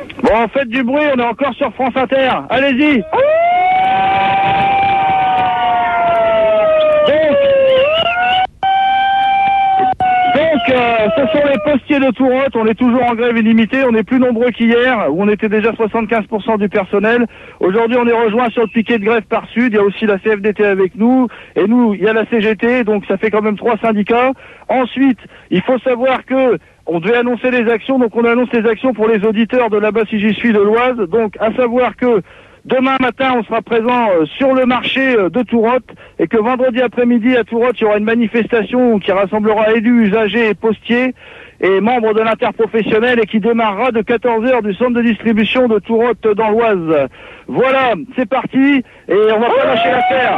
Bon, faites du bruit, on est encore sur France Inter. Allez-y. Ce sont les postiers de Tourotte, on est toujours en grève illimitée, on est plus nombreux qu'hier, où on était déjà 75% du personnel. Aujourd'hui, on est rejoint sur le piquet de grève par Sud, il y a aussi la CFDT avec nous, et nous, il y a la CGT, donc ça fait quand même 3 syndicats. Ensuite, il faut savoir que on devait annoncer les actions, donc on annonce les actions pour les auditeurs de là-bas si j'y suis de l'Oise, donc à savoir que demain matin, on sera présent sur le marché de Tourotte et que vendredi après-midi à Tourotte, il y aura une manifestation qui rassemblera élus, usagers et postiers et membres de l'interprofessionnel et qui démarrera de 14h du centre de distribution de Tourotte dans l'Oise. Voilà, c'est parti et on va pas lâcher l'affaire.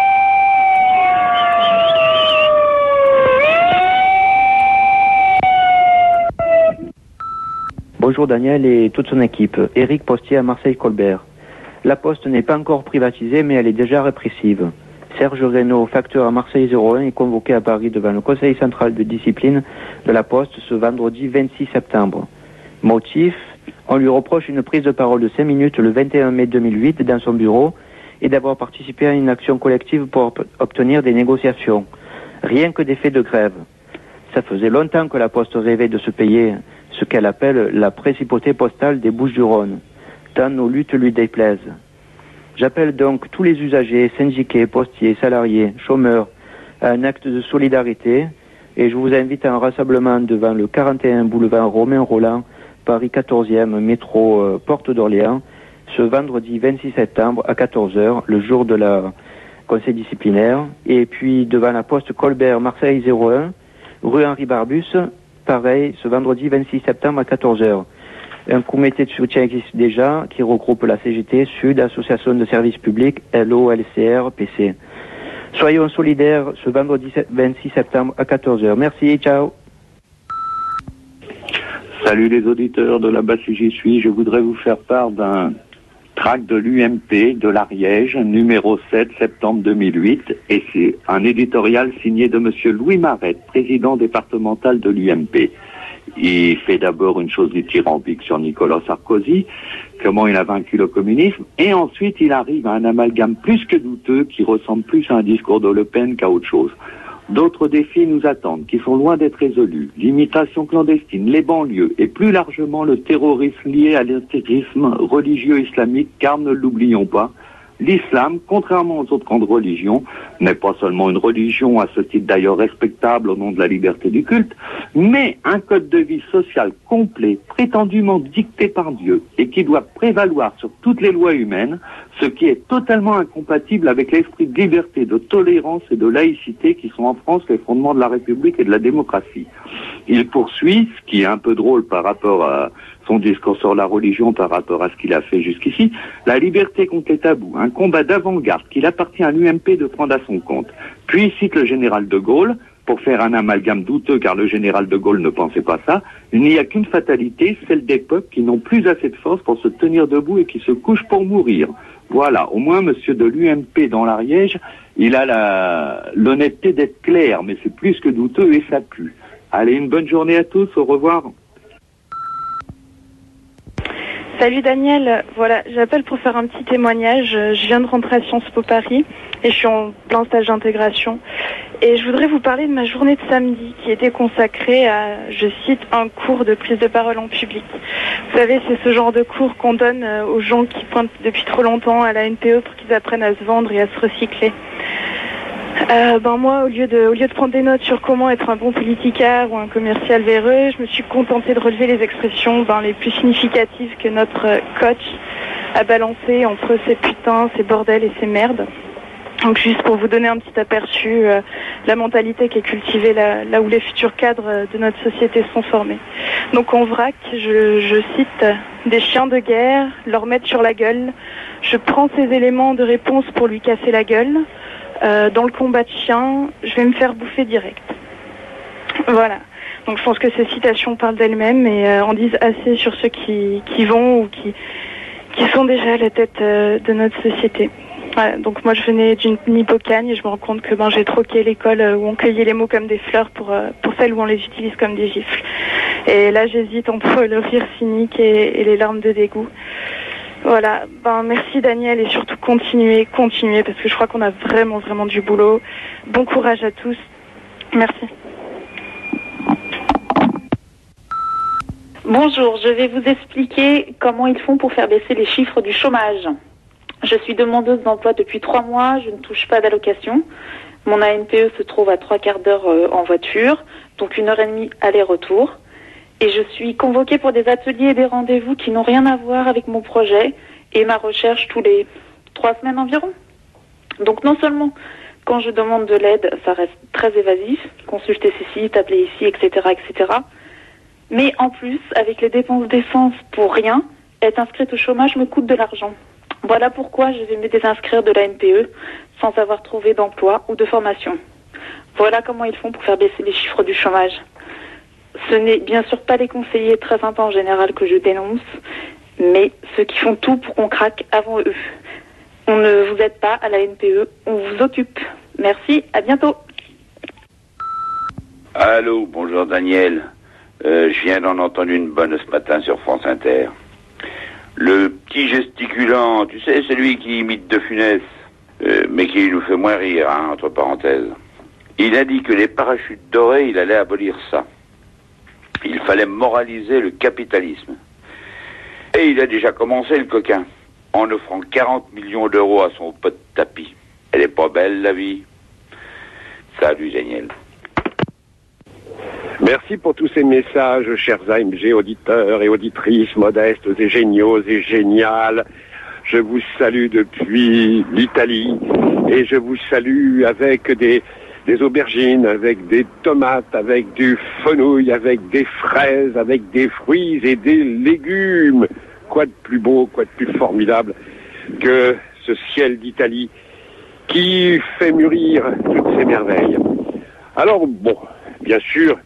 Bonjour Daniel et toute son équipe. Éric Postier à Marseille-Colbert. La Poste n'est pas encore privatisée, mais elle est déjà répressive. Serge Reynaud, facteur à Marseille 01, est convoqué à Paris devant le Conseil central de discipline de la Poste ce vendredi 26 septembre. Motif, on lui reproche une prise de parole de 5 minutes le 21 mai 2008 dans son bureau et d'avoir participé à une action collective pour obtenir des négociations. Rien que des faits de grève. Ça faisait longtemps que la Poste rêvait de se payer ce qu'elle appelle la principauté postale des Bouches-du-Rhône. Tant nos luttes lui déplaisent. J'appelle donc tous les usagers, syndiqués, postiers, salariés, chômeurs à un acte de solidarité et je vous invite à un rassemblement devant le 41 boulevard Romain Rolland, Paris 14e, métro Porte d'Orléans, ce vendredi 26 septembre à 14h, le jour de la conseil disciplinaire, et puis devant la poste Colbert Marseille 01, rue Henri Barbus, pareil, ce vendredi 26 septembre à 14h. Un comité de soutien existe déjà qui regroupe la CGT, Sud, Association de services publics, LO, LCR, PC. Soyons solidaires ce vendredi 26 septembre à 14h. Merci, ciao. Salut les auditeurs de là-bas si j'y suis. Je voudrais vous faire part d'un tract de l'UMP de l'Ariège, numéro 7, septembre 2008. Et c'est un éditorial signé de monsieur Louis Marette, président départemental de l'UMP. Il fait d'abord une chose dithyrambique sur Nicolas Sarkozy, comment il a vaincu le communisme, et ensuite il arrive à un amalgame plus que douteux qui ressemble plus à un discours de Le Pen qu'à autre chose. D'autres défis nous attendent, qui sont loin d'être résolus. L'immigration clandestine, les banlieues, et plus largement le terrorisme lié à l'intégrisme religieux islamique, car ne l'oublions pas, l'islam, contrairement aux autres grandes religions, n'est pas seulement une religion, à ce titre d'ailleurs respectable au nom de la liberté du culte, mais un code de vie social complet, prétendument dicté par Dieu, et qui doit prévaloir sur toutes les lois humaines, ce qui est totalement incompatible avec l'esprit de liberté, de tolérance et de laïcité qui sont en France les fondements de la République et de la démocratie. Il poursuit, ce qui est un peu drôle par rapport à son discours sur la religion par rapport à ce qu'il a fait jusqu'ici, la liberté contre les tabous, un combat d'avant-garde qu'il appartient à l'UMP de prendre à son compte. Puis il cite le général de Gaulle, pour faire un amalgame douteux car le général de Gaulle ne pensait pas ça, il n'y a qu'une fatalité, celle des peuples qui n'ont plus assez de force pour se tenir debout et qui se couchent pour mourir. Voilà, au moins monsieur de l'UMP dans l'Ariège, il a l'honnêteté d'être clair, mais c'est plus que douteux et ça pue. Allez, une bonne journée à tous, au revoir. Salut Daniel, voilà, j'appelle pour faire un petit témoignage. Je viens de rentrer à Sciences Po Paris et je suis en plein stage d'intégration. Et je voudrais vous parler de ma journée de samedi qui était consacrée à, je cite, un cours de prise de parole en public. Vous savez, c'est ce genre de cours qu'on donne aux gens qui pointent depuis trop longtemps à la NPE pour qu'ils apprennent à se vendre et à se recycler. Moi, au lieu de prendre des notes sur comment être un bon politicard ou un commercial véreux, je me suis contentée de relever les expressions les plus significatives que notre coach a balancées entre ces putains, ces bordels et ces merdes. Donc juste pour vous donner un petit aperçu, la mentalité qui est cultivée là où les futurs cadres de notre société sont formés. Donc en vrac, je cite des chiens de guerre, leur mettre sur la gueule. Je prends ces éléments de réponse pour lui casser la gueule. Dans le combat de chiens, je vais me faire bouffer direct. Voilà. Donc je pense que ces citations parlent d'elles-mêmes et en disent assez sur ceux qui vont ou qui sont déjà à la tête de notre société. Voilà. Donc moi je venais d'une Hippocagne et je me rends compte que j'ai troqué l'école où on cueillait les mots comme des fleurs pour celle où on les utilise comme des gifles. Et là, j'hésite entre le rire cynique et les larmes de dégoût. Voilà, merci Daniel, et surtout continuez, parce que je crois qu'on a vraiment du boulot. Bon courage à tous. Merci. Bonjour, je vais vous expliquer comment ils font pour faire baisser les chiffres du chômage. Je suis demandeuse d'emploi depuis 3 mois, je ne touche pas d'allocation. Mon ANPE se trouve à 3/4 d'heure en voiture, donc 1h30 aller-retour. Et je suis convoquée pour des ateliers et des rendez-vous qui n'ont rien à voir avec mon projet et ma recherche tous les 3 semaines environ. Donc non seulement quand je demande de l'aide, ça reste très évasif, consultez ces sites, appelez ici, etc., etc. Mais en plus, avec les dépenses d'essence pour rien, être inscrite au chômage me coûte de l'argent. Voilà pourquoi je vais me désinscrire de la NPE sans avoir trouvé d'emploi ou de formation. Voilà comment ils font pour faire baisser les chiffres du chômage. Ce n'est bien sûr pas les conseillers très sympas en général que je dénonce, mais ceux qui font tout pour qu'on craque avant eux. On ne vous aide pas à la NPE, on vous occupe. Merci, à bientôt. Allô, bonjour Daniel. Je viens d'en entendre une bonne ce matin sur France Inter. Le petit gesticulant, tu sais, celui qui imite De Funès, mais qui nous fait moins rire, hein, entre parenthèses. Il a dit que les parachutes dorés, il allait abolir ça. Il fallait moraliser le capitalisme. Et il a déjà commencé, le coquin, en offrant 40 millions d'euros à son pote Tapi. Elle est pas belle, la vie. Salut, Daniel. Merci pour tous ces messages, chers AMG auditeurs et auditrices modestes et géniaux et géniales. Je vous salue depuis l'Italie et je vous salue avec des aubergines, avec des tomates, avec du fenouil, avec des fraises, avec des fruits et des légumes. Quoi de plus beau, quoi de plus formidable que ce ciel d'Italie qui fait mûrir toutes ces merveilles. Alors, bon, bien sûr,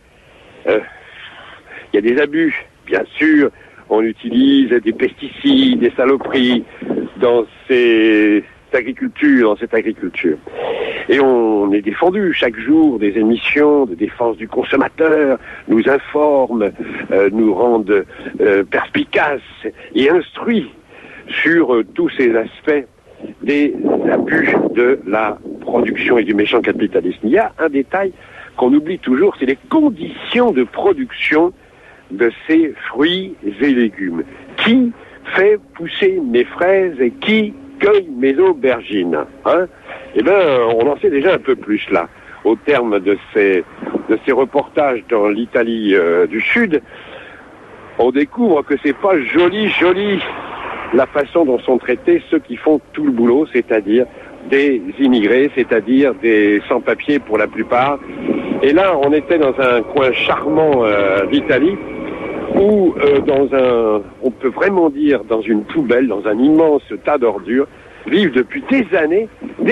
il y a des abus, bien sûr, on utilise des pesticides, des saloperies dans cette agriculture. Et on est défendu chaque jour, des émissions de défense du consommateur nous informent, nous rendent perspicaces et instruits sur tous ces aspects des abus de la production et du méchant capitalisme. Il y a un détail qu'on oublie toujours, c'est les conditions de production de ces fruits et légumes. Qui fait pousser mes fraises et qui cueille mes aubergines, hein? Eh bien, on en sait déjà un peu plus là. Au terme de ces reportages dans l'Italie du Sud, on découvre que c'est pas joli la façon dont sont traités ceux qui font tout le boulot, c'est-à-dire des immigrés, c'est-à-dire des sans-papiers pour la plupart. Et là, on était dans un coin charmant d'Italie où on peut vraiment dire dans une poubelle, dans un immense tas d'ordures, vivent depuis des années,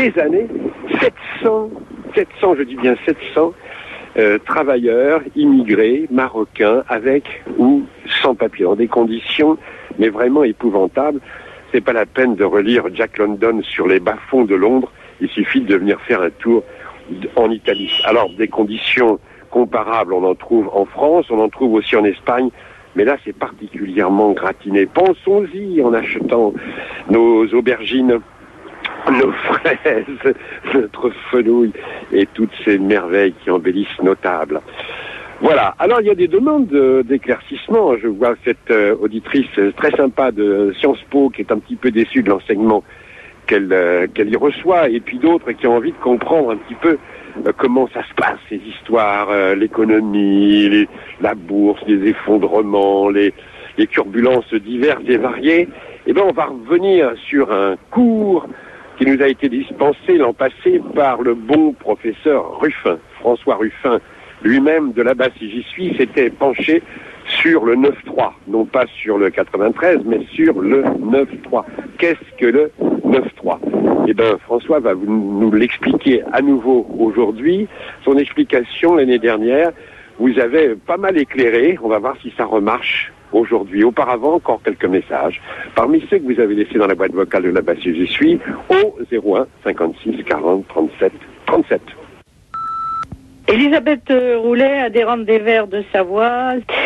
700, je dis bien 700, travailleurs, immigrés, marocains, avec ou sans papier, dans des conditions, mais vraiment épouvantables. C'est pas la peine de relire Jack London sur les bas-fonds de Londres, il suffit de venir faire un tour en Italie. Alors, des conditions comparables, on en trouve en France, on en trouve aussi en Espagne, mais là, c'est particulièrement gratiné. Pensons-y en achetant nos aubergines, nos fraises, notre fenouil et toutes ces merveilles qui embellissent nos tables. Voilà. Alors, il y a des demandes d'éclaircissement. Je vois cette auditrice très sympa de Sciences Po qui est un petit peu déçue de l'enseignement qu'elle y reçoit, et puis d'autres qui ont envie de comprendre un petit peu comment ça se passe, ces histoires, l'économie, la bourse, les effondrements, les turbulences diverses et variées. Eh bien, on va revenir sur un cours qui nous a été dispensé l'an passé par le bon professeur Ruffin. François Ruffin, lui-même, de là-bas, si j'y suis, s'était penché sur le 9-3, non pas sur le 93, mais sur le 9-3. Qu'est-ce que le 9-3 ? Eh bien, François va nous l'expliquer à nouveau aujourd'hui. Son explication l'année dernière vous avait pas mal éclairé. On va voir si ça remarche aujourd'hui. Auparavant, encore quelques messages. Parmi ceux que vous avez laissés dans la boîte vocale de là-bas, si j'y suis, au 01 56 40 37 37. Elisabeth Roulet, adhérente des Verts de Savoie.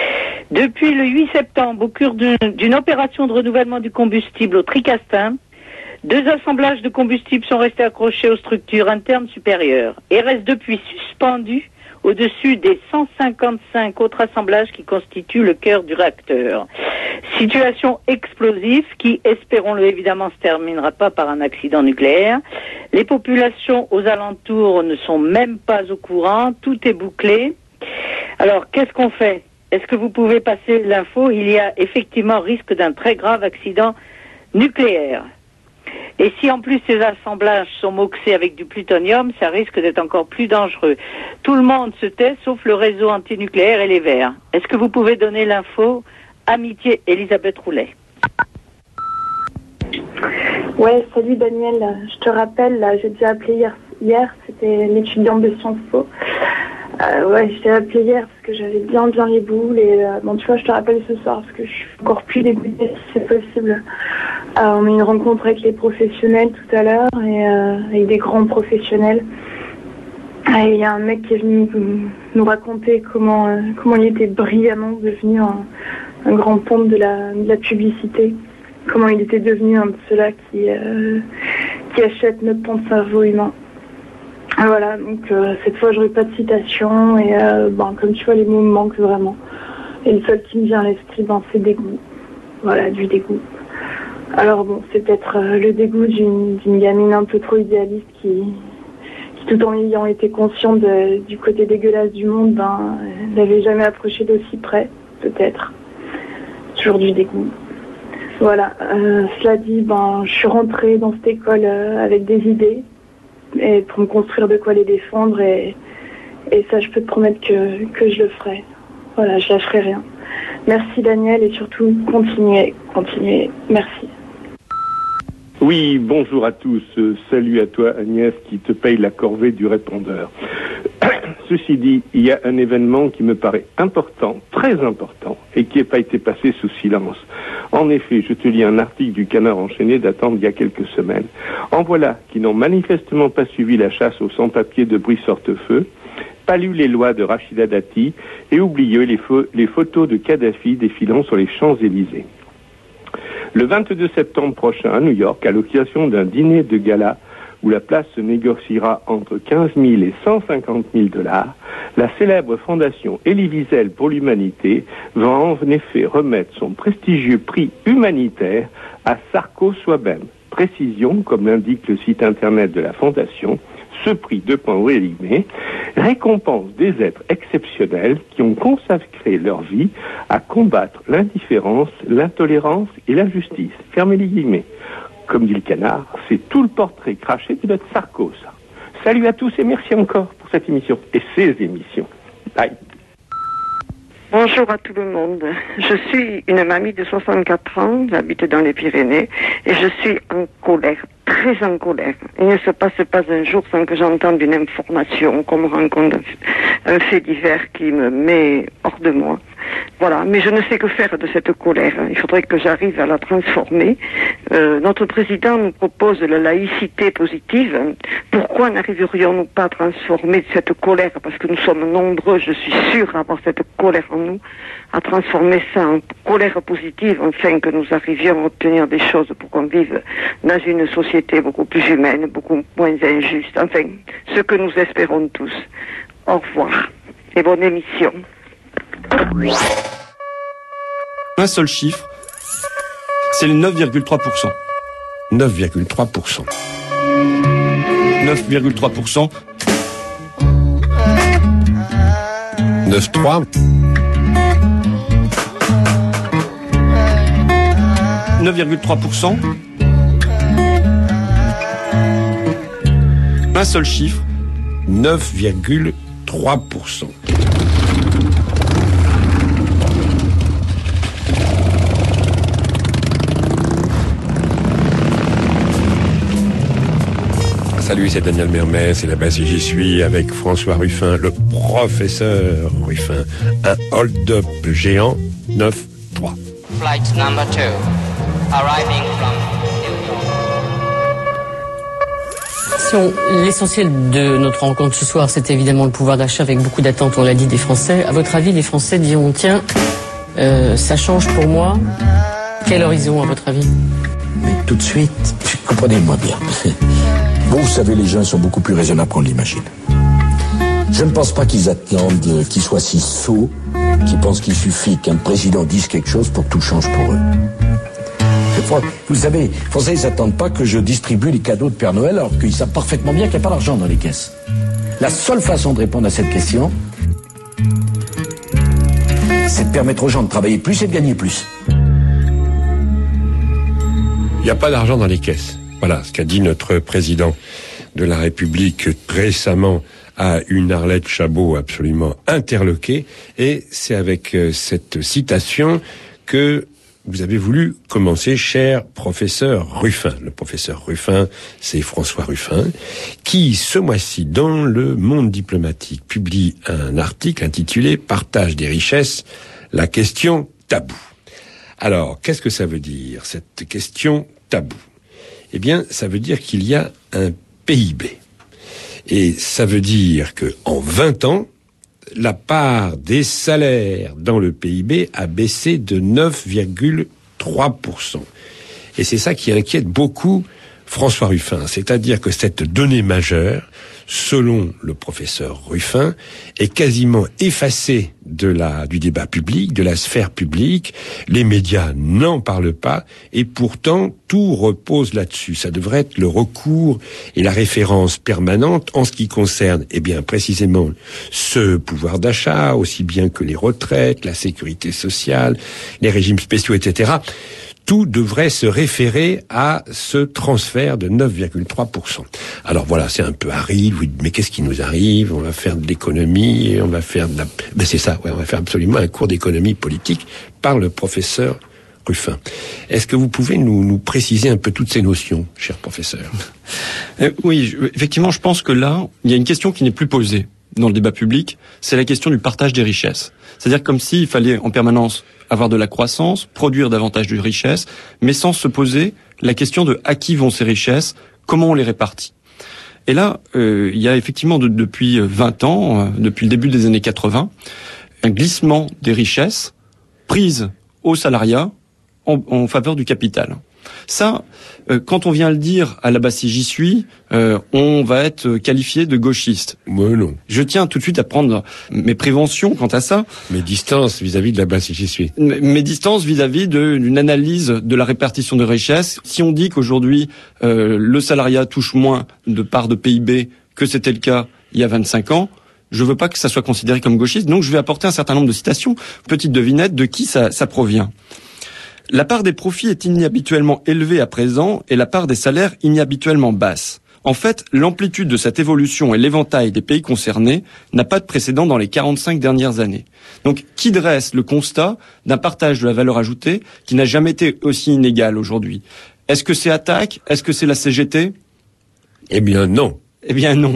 Depuis le 8 septembre, au cours d'une opération de renouvellement du combustible au Tricastin, 2 assemblages de combustible sont restés accrochés aux structures internes supérieures et restent depuis suspendus au-dessus des 155 autres assemblages qui constituent le cœur du réacteur. Situation explosive qui, espérons-le évidemment, se terminera pas par un accident nucléaire. Les populations aux alentours ne sont même pas au courant, tout est bouclé. Alors, qu'est-ce qu'on fait? Est-ce que vous pouvez passer l'info? Il y a effectivement risque d'un très grave accident nucléaire. Et si en plus ces assemblages sont moxés avec du plutonium, ça risque d'être encore plus dangereux. Tout le monde se tait, sauf le réseau antinucléaire et les Verts. Est-ce que vous pouvez donner l'info? Amitié, Elisabeth Roulet. Ouais, salut Daniel. Je te rappelle, là, j'ai déjà appelé hier, c'était l'étudiante de Sciences Po. Ouais, je t'ai appelé hier parce que j'avais bien les boules et bon, tu vois, je te rappelle ce soir parce que je suis encore plus dégoûtée si c'est possible. On a eu une rencontre avec les professionnels tout à l'heure et avec des grands professionnels. Et il y a un mec qui est venu nous raconter comment il était brillamment devenu un grand pompe de la publicité. Comment il était devenu un de ceux-là qui achète notre temps de cerveau humain. Voilà, donc cette fois j'aurai pas de citation et comme tu vois les mots me manquent vraiment. Et le seul qui me vient à l'esprit, c'est dégoût. Voilà, du dégoût. Alors bon, c'est peut-être le dégoût d'une gamine un peu trop idéaliste qui tout en ayant été consciente du côté dégueulasse du monde, n'avait jamais approché d'aussi près, peut-être. Toujours du dégoût. Voilà, cela dit, je suis rentrée dans cette école avec des idées. Et pour me construire de quoi les défendre et ça je peux te promettre que je le ferai. Voilà, je lâcherai rien. Merci Daniel et surtout continuez, merci. Oui, bonjour à tous, salut à toi Agnès qui te paye la corvée du répondeur. Ceci dit, il y a un événement qui me paraît important, très important, et qui n'a pas été passé sous silence. En effet, je te lis un article du Canard enchaîné datant d'il y a quelques semaines. En voilà qui n'ont manifestement pas suivi la chasse aux sans-papiers de Brice Hortefeux, pas lu les lois de Rachida Dati et oublié les photos de Kadhafi défilant sur les Champs-Élysées. Le 22 septembre prochain à New York, à l'occasion d'un dîner de gala où la place se négociera entre 15 000 et 150 000 $, la célèbre fondation Elie Wiesel pour l'humanité va en effet remettre son prestigieux prix humanitaire à Sarko Swabem. Précision, comme l'indique le site internet de la fondation, ce prix, récompense des êtres exceptionnels qui ont consacré leur vie à combattre l'indifférence, l'intolérance et l'injustice. Fermez les guillemets. Comme dit le Canard, c'est tout le portrait craché de notre Sarko, ça. Salut à tous et merci encore pour cette émission et ces émissions. Bye. Bonjour à tout le monde. Je suis une mamie de 64 ans, j'habite dans les Pyrénées et je suis en colère, très en colère. Il ne se passe pas un jour sans que j'entende une information, qu'on me rencontre un fait divers qui me met hors de moi. Voilà, mais je ne sais que faire de cette colère. Il faudrait que j'arrive à la transformer. Notre président nous propose la laïcité positive. Pourquoi n'arriverions-nous pas à transformer cette colère, parce que nous sommes nombreux, je suis sûre, à avoir cette colère en nous, à transformer ça en colère positive, afin que nous arrivions à obtenir des choses pour qu'on vive dans une société beaucoup plus humaine, beaucoup moins injuste. Enfin, ce que nous espérons tous. Au revoir et bonne émission. Un seul chiffre, c'est le 9,3%. 9,3%. 9,3%. 9,3. 9,3%. Un seul chiffre. 9,3%. Salut, c'est Daniel Mermet, c'est la base et j'y suis avec François Ruffin, le professeur Ruffin. Un hold-up géant 9-3. Flight number 2, arriving from New York. L'essentiel de notre rencontre ce soir, c'est évidemment le pouvoir d'achat avec beaucoup d'attentes, on l'a dit, des Français. À votre avis, les Français diront, tiens, Ça change pour moi. Quel horizon, à votre avis? Mais tout de suite, comprenez-moi bien. Vous savez, les gens sont beaucoup plus raisonnables qu'on l'imagine. Je ne pense pas qu'ils attendent qu'ils soient si sots, qu'ils pensent qu'il suffit qu'un président dise quelque chose pour que tout change pour eux. Vous savez, les Français, ils n'attendent pas que je distribue les cadeaux de Père Noël alors qu'ils savent parfaitement bien qu'il n'y a pas d'argent dans les caisses. La seule façon de répondre à cette question, c'est de permettre aux gens de travailler plus et de gagner plus. Il n'y a pas d'argent dans les caisses. Voilà ce qu'a dit notre président de la République récemment à une Arlette Chabot absolument interloquée. Et c'est avec cette citation que vous avez voulu commencer, cher professeur Ruffin. Le professeur Ruffin, c'est François Ruffin, qui, ce mois-ci, dans Le Monde diplomatique, publie un article intitulé « Partage des richesses, la question taboue ». Alors, qu'est-ce que ça veut dire, cette question taboue? Eh bien, ça veut dire qu'il y a un PIB. Et ça veut dire que en 20 ans, la part des salaires dans le PIB a baissé de 9,3%. Et c'est ça qui inquiète beaucoup François Ruffin. C'est-à-dire que cette donnée majeure, selon le professeur Ruffin, est quasiment effacée du débat public, de la sphère publique. Les médias n'en parlent pas et pourtant tout repose là-dessus. Ça devrait être le recours et la référence permanente en ce qui concerne, eh bien, précisément ce pouvoir d'achat, aussi bien que les retraites, la sécurité sociale, les régimes spéciaux, etc. Tout devrait se référer à ce transfert de 9,3%. Alors voilà, c'est un peu aride, vous dites, mais qu'est-ce qui nous arrive? On va faire de l'économie, on va faire de la... Ben c'est ça, ouais, on va faire absolument un cours d'économie politique par le professeur Ruffin. Est-ce que vous pouvez nous préciser un peu toutes ces notions, cher professeur? Oui, effectivement, je pense que là, il y a une question qui n'est plus posée dans le débat public, c'est la question du partage des richesses. C'est-à-dire comme s'il fallait en permanence avoir de la croissance, produire davantage de richesses, mais sans se poser la question de à qui vont ces richesses, comment on les répartit. Et là, il y a effectivement depuis 20 ans, depuis le début des années 80, un glissement des richesses prises au salariat en faveur du capital. Ça, quand on vient le dire à la base si j'y suis, on va être qualifié de gauchiste. Moi non. Je tiens tout de suite à prendre mes préventions quant à ça. Mes distances vis-à-vis de la base si j'y suis. Mes distances vis-à-vis d'une analyse de la répartition de richesses. Si on dit qu'aujourd'hui le salariat touche moins de part de PIB que c'était le cas il y a 25 ans, je veux pas que ça soit considéré comme gauchiste. Donc je vais apporter un certain nombre de citations. Petite devinette de qui ça provient. La part des profits est inhabituellement élevée à présent et la part des salaires inhabituellement basse. En fait, l'amplitude de cette évolution et l'éventail des pays concernés n'a pas de précédent dans les 45 dernières années. Donc, qui dresse le constat d'un partage de la valeur ajoutée qui n'a jamais été aussi inégal aujourd'hui? Est-ce que c'est Attac? Est-ce que c'est la CGT? Eh bien non. Eh bien non.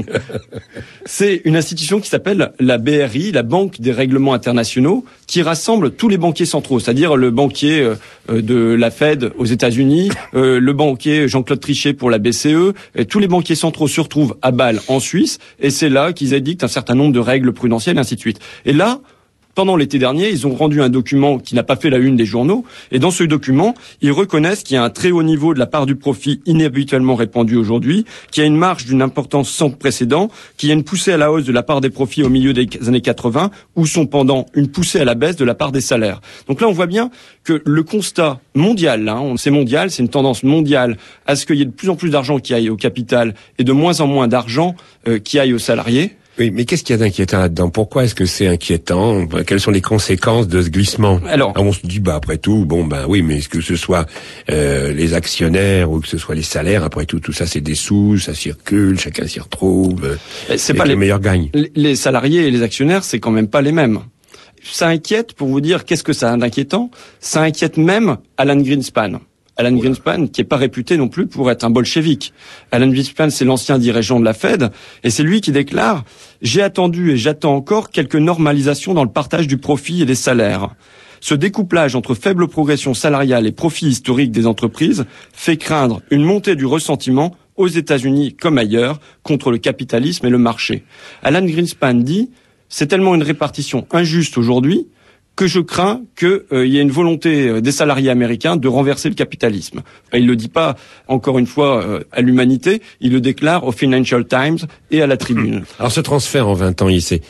C'est une institution qui s'appelle la BRI, la Banque des règlements internationaux, qui rassemble tous les banquiers centraux, c'est-à-dire le banquier de la Fed aux États-Unis, le banquier Jean-Claude Trichet pour la BCE, et tous les banquiers centraux se retrouvent à Bâle en Suisse, et c'est là qu'ils édictent un certain nombre de règles prudentielles, et ainsi de suite. Et là, pendant l'été dernier, ils ont rendu un document qui n'a pas fait la une des journaux. Et dans ce document, ils reconnaissent qu'il y a un très haut niveau de la part du profit inhabituellement répandu aujourd'hui, qu'il y a une marge d'une importance sans précédent, qu'il y a une poussée à la hausse de la part des profits au milieu des années 80, ou son pendant, une poussée à la baisse de la part des salaires. Donc là, on voit bien que le constat mondial, c'est mondial, c'est une tendance mondiale à ce qu'il y ait de plus en plus d'argent qui aille au capital et de moins en moins d'argent qui aille aux salariés. Oui, mais qu'est-ce qu'il y a d'inquiétant là-dedans? Pourquoi est-ce que c'est inquiétant? Quelles sont les conséquences de ce glissement? Alors, on se dit, après tout, oui, mais est-ce que ce soit les actionnaires ou que ce soit les salaires, après tout ça c'est des sous, ça circule, chacun s'y retrouve. C'est pas les meilleurs gagnent. Les salariés et les actionnaires, c'est quand même pas les mêmes. Ça inquiète, pour vous dire, qu'est-ce que ça a d'inquiétant? Ça inquiète même Alan Greenspan. Alan Greenspan, qui est pas réputé non plus pour être un bolchevique. Alan Greenspan, c'est l'ancien dirigeant de la Fed, et c'est lui qui déclare « J'ai attendu et j'attends encore quelques normalisations dans le partage du profit et des salaires. Ce découplage entre faible progression salariale et profit historique des entreprises fait craindre une montée du ressentiment aux États-Unis comme ailleurs contre le capitalisme et le marché. » Alan Greenspan dit « C'est tellement une répartition injuste aujourd'hui que je crains qu'il y ait une volonté des salariés américains de renverser le capitalisme. Il le dit pas, encore une fois, à l'Humanité, il le déclare au Financial Times et à la Tribune. Alors ce transfert en 20 ans, il s'est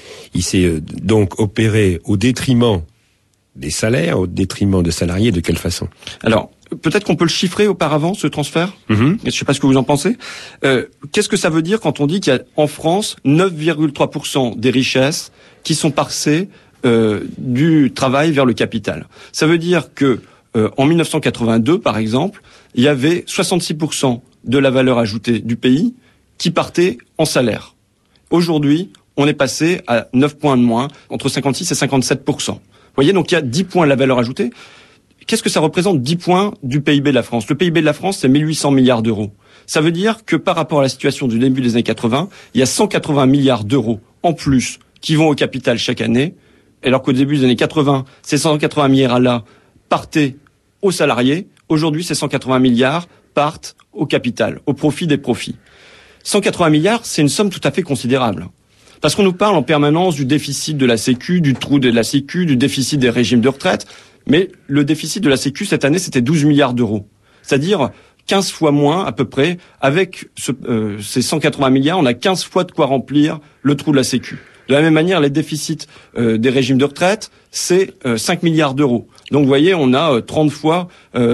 donc opéré au détriment des salaires, au détriment des salariés, de quelle façon? Alors, peut-être qu'on peut le chiffrer auparavant, ce transfert. Je ne sais pas ce que vous en pensez. Qu'est-ce que ça veut dire quand on dit qu'il y a en France 9,3% des richesses qui sont passées du travail vers le capital? Ça veut dire que en 1982, par exemple, il y avait 66% de la valeur ajoutée du pays qui partait en salaire. Aujourd'hui, on est passé à 9 points de moins, entre 56 et 57%. Vous voyez, donc il y a 10 points de la valeur ajoutée. Qu'est-ce que ça représente 10 points du PIB de la France? Le PIB de la France, c'est 1800 milliards d'euros. Ça veut dire que par rapport à la situation du début des années 80, il y a 180 milliards d'euros en plus qui vont au capital chaque année, alors qu'au début des années 80, ces 180 milliards-là partaient aux salariés. Aujourd'hui, ces 180 milliards partent au capital, au profit des profits. 180 milliards, c'est une somme tout à fait considérable. Parce qu'on nous parle en permanence du déficit de la Sécu, du trou de la Sécu, du déficit des régimes de retraite. Mais le déficit de la Sécu cette année, c'était 12 milliards d'euros. C'est-à-dire 15 fois moins à peu près. Avec ces 180 milliards, on a 15 fois de quoi remplir le trou de la Sécu. De la même manière, les déficits des régimes de retraite, c'est 5 milliards d'euros. Donc vous voyez, on a 30 fois,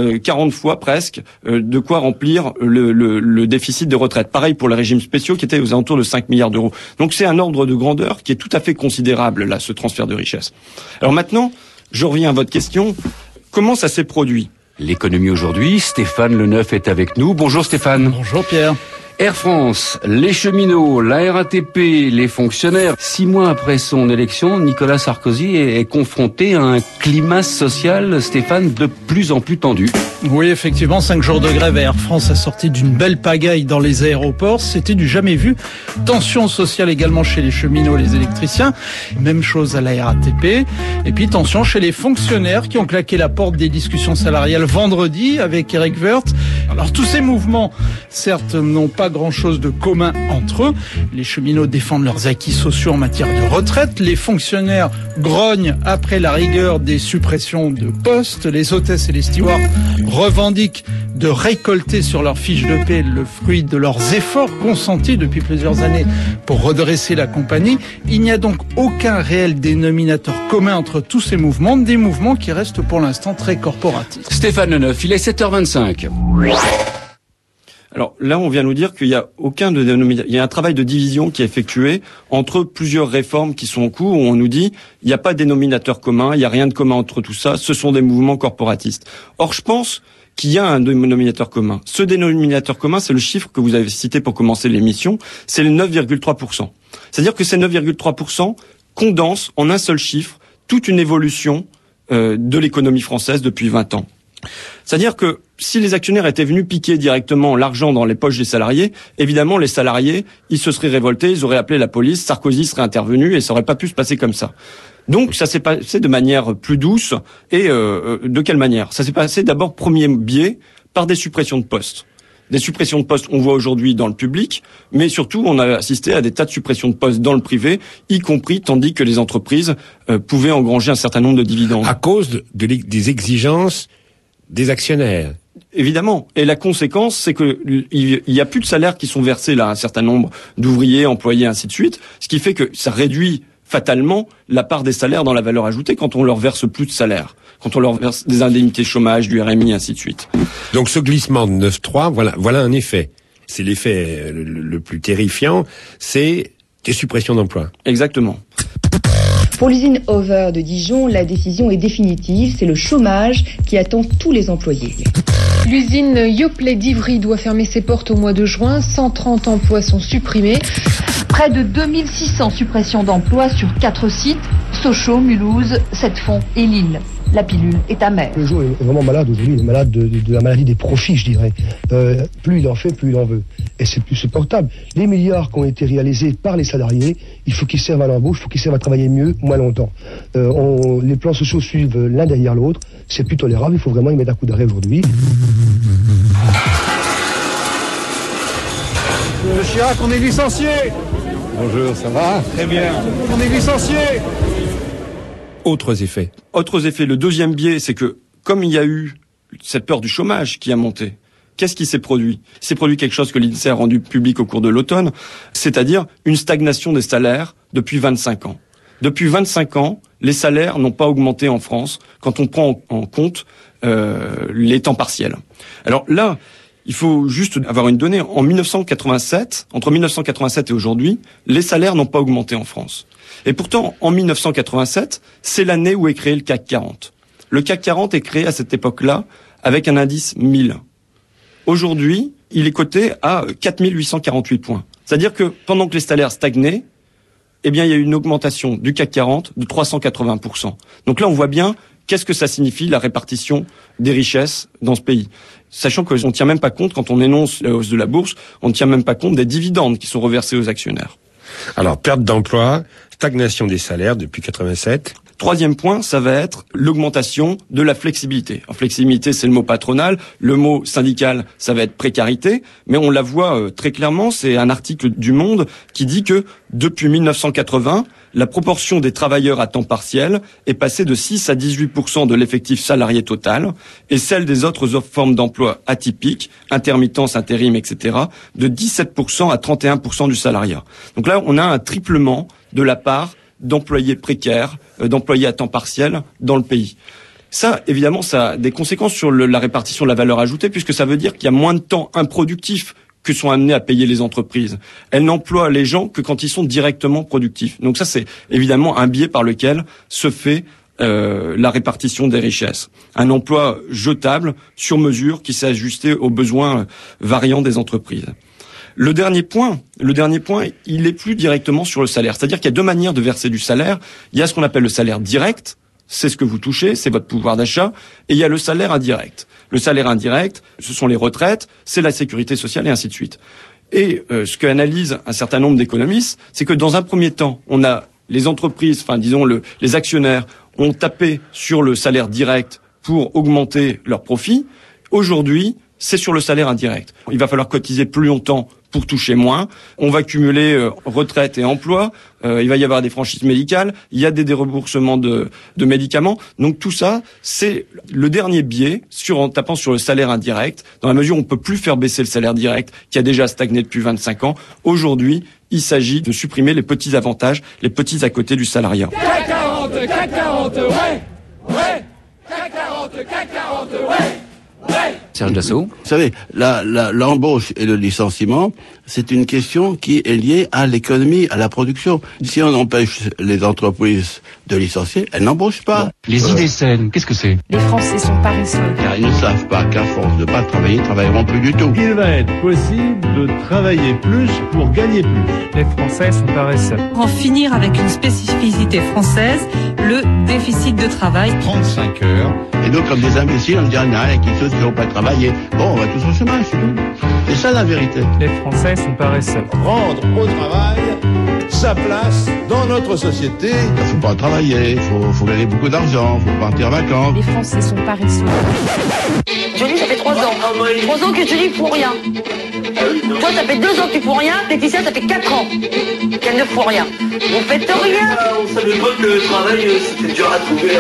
40 fois presque de quoi remplir le déficit de retraite. Pareil pour les régimes spéciaux qui étaient aux alentours de 5 milliards d'euros. Donc c'est un ordre de grandeur qui est tout à fait considérable, là, ce transfert de richesse. Alors maintenant, je reviens à votre question. Comment ça s'est produit? L'économie aujourd'hui, Stéphane Leneuf est avec nous. Bonjour Stéphane. Bonjour Pierre. Air France, les cheminots, la RATP, les fonctionnaires. 6 mois après son élection, Nicolas Sarkozy est confronté à un climat social, Stéphane, de plus en plus tendu. Oui, effectivement, 5 jours de grève à Air France a sorti d'une belle pagaille dans les aéroports. C'était du jamais vu. Tension sociale également chez les cheminots et les électriciens. Même chose à la RATP. Et puis tension chez les fonctionnaires qui ont claqué la porte des discussions salariales vendredi avec Éric Woerth. Alors tous ces mouvements, certes, n'ont pas grand-chose de commun entre eux. Les cheminots défendent leurs acquis sociaux en matière de retraite. Les fonctionnaires grognent après la rigueur des suppressions de postes. Les hôtesses et les stewards revendiquent de récolter sur leur fiche de paie le fruit de leurs efforts consentis depuis plusieurs années pour redresser la compagnie. Il n'y a donc aucun réel dénominateur commun entre tous ces mouvements, des mouvements qui restent pour l'instant très corporatistes. Stéphane Leneuf, il est 7h25. Alors là, on vient nous dire qu'il y a aucun dénominateur. Il y a un travail de division qui est effectué entre plusieurs réformes qui sont en cours où on nous dit il n'y a pas de dénominateur commun, il n'y a rien de commun entre tout ça, ce sont des mouvements corporatistes. Or, je pense qu'il y a un dénominateur commun. Ce dénominateur commun, c'est le chiffre que vous avez cité pour commencer l'émission, c'est le 9,3%. C'est-à-dire que ces 9,3% condensent en un seul chiffre toute une évolution de l'économie française depuis 20 ans. C'est-à-dire que si les actionnaires étaient venus piquer directement l'argent dans les poches des salariés, évidemment, les salariés, ils se seraient révoltés, ils auraient appelé la police, Sarkozy serait intervenu et ça aurait pas pu se passer comme ça. Donc, ça s'est passé de manière plus douce. Et de quelle manière? Ça s'est passé d'abord, premier biais, par des suppressions de postes. Des suppressions de postes, on voit aujourd'hui dans le public, mais surtout, on a assisté à des tas de suppressions de postes dans le privé, y compris tandis que les entreprises pouvaient engranger un certain nombre de dividendes. À cause des exigences des actionnaires. Évidemment. Et la conséquence, c'est que il y a plus de salaires qui sont versés là, un certain nombre d'ouvriers, employés, ainsi de suite. Ce qui fait que ça réduit fatalement la part des salaires dans la valeur ajoutée quand on leur verse plus de salaires. Quand on leur verse des indemnités chômage, du RMI, ainsi de suite. Donc ce glissement de 9,3, voilà un effet. C'est l'effet le plus terrifiant, c'est des suppressions d'emplois. Exactement. Pour l'usine Over de Dijon, la décision est définitive. C'est le chômage qui attend tous les employés. L'usine Yoplait d'Ivry doit fermer ses portes au mois de juin. 130 emplois sont supprimés. Près de 2600 suppressions d'emplois sur 4 sites, Sochaux, Mulhouse, Sept-Fonds et Lille. La pilule est amère. Le jour est vraiment malade aujourd'hui, il est malade de la maladie des profits, je dirais. Plus il en fait, plus il en veut. Et c'est plus supportable. Les milliards qui ont été réalisés par les salariés, il faut qu'ils servent à l'embauche, il faut qu'ils servent à travailler mieux, moins longtemps. Les plans sociaux suivent l'un derrière l'autre, c'est plus tolérable, il faut vraiment y mettre un coup d'arrêt aujourd'hui. Monsieur Chirac, on est licencié. Bonjour, ça va? Très bien. On est licencié. Autres effets. Autres effets. Le deuxième biais, c'est que comme il y a eu cette peur du chômage qui a monté, qu'est-ce qui s'est produit? Il s'est produit quelque chose que l'INSEE a rendu public au cours de l'automne, c'est-à-dire une stagnation des salaires depuis 25 ans. Depuis 25 ans, les salaires n'ont pas augmenté en France quand on prend en compte les temps partiels. Alors là, il faut juste avoir une donnée. En 1987, entre 1987 et aujourd'hui, les salaires n'ont pas augmenté en France. Et pourtant, en 1987, c'est l'année où est créé le CAC 40. Le CAC 40 est créé à cette époque-là avec un indice 1000. Aujourd'hui, il est coté à 4848 points. C'est-à-dire que pendant que les salaires stagnaient, eh bien, il y a eu une augmentation du CAC 40 de 380%. Donc là, on voit bien qu'est-ce que ça signifie, la répartition des richesses dans ce pays. Sachant qu'on ne tient même pas compte, quand on énonce la hausse de la bourse, on ne tient même pas compte des dividendes qui sont reversés aux actionnaires. Alors, perte d'emploi, stagnation des salaires depuis 87. Troisième point, ça va être l'augmentation de la flexibilité. En flexibilité, c'est le mot patronal. Le mot syndical, ça va être précarité. Mais on la voit très clairement, c'est un article du Monde qui dit que depuis 1980, la proportion des travailleurs à temps partiel est passée de 6 à 18% de l'effectif salarié total et celle des autres formes d'emploi atypiques, intermittence, intérim, etc., de 17% à 31% du salariat. Donc là, on a un triplement de la part d'employés précaires, d'employés à temps partiel dans le pays. Ça, évidemment, ça a des conséquences sur la répartition de la valeur ajoutée, puisque ça veut dire qu'il y a moins de temps improductif que sont amenés à payer les entreprises. Elles n'emploient les gens que quand ils sont directement productifs. Donc ça, c'est évidemment un biais par lequel se fait la répartition des richesses. Un emploi jetable, sur mesure, qui s'est ajusté aux besoins variants des entreprises. Le dernier point, il est plus directement sur le salaire. C'est-à-dire qu'il y a deux manières de verser du salaire. Il y a ce qu'on appelle le salaire direct, c'est ce que vous touchez, c'est votre pouvoir d'achat, et il y a le salaire indirect. Le salaire indirect, ce sont les retraites, c'est la sécurité sociale et ainsi de suite. Et ce qu'analyse un certain nombre d'économistes, c'est que dans un premier temps, on a les entreprises, les actionnaires ont tapé sur le salaire direct pour augmenter leurs profits. Aujourd'hui, c'est sur le salaire indirect. Il va falloir cotiser plus longtemps pour toucher moins. On va cumuler retraite et emploi. Il va y avoir des franchises médicales. Il y a des remboursements de médicaments. Donc tout ça, c'est le dernier biais en tapant sur le salaire indirect. Dans la mesure où on peut plus faire baisser le salaire direct, qui a déjà stagné depuis 25 ans. Aujourd'hui, il s'agit de supprimer les petits avantages, les petits à côté du salariat. CAC 40, CAC 40, ouais, ouais. CAC 40, CAC 40, ouais. Serge Dassault. Vous savez, l'embauche et le licenciement, c'est une question qui est liée à l'économie, à la production. Si on empêche les entreprises de licencier, elles n'embauchent pas. Les idées saines, qu'est-ce que c'est? Les Français sont paresseux. Car ils ne savent pas qu'à force de pas travailler, ils travailleront plus du tout. Il va être possible de travailler plus pour gagner plus. Les Français sont paresseux. En finir avec une spécificité française, le déficit de travail. 35 heures. Et donc, comme des imbéciles, on se dit, ah, qui ceux qui ne vont pas travailler. Bon, on va tous au chômage, c'est tout. C'est ça la vérité. Les Français sont paresseux. Rendre au travail sa place dans notre société. Il faut pas travailler, faut gagner beaucoup d'argent, faut partir en vacances. Les Français sont paresseux. Johnny, ça fait 3 ans. 3 ans que Johnny ne fout rien. Toi, ça fait 2 ans que tu fous rien. Laetitia, ça fait 4 ans qu'elle ne fout rien. Vous faites rien. On savait pas que le travail, c'était dur à trouver.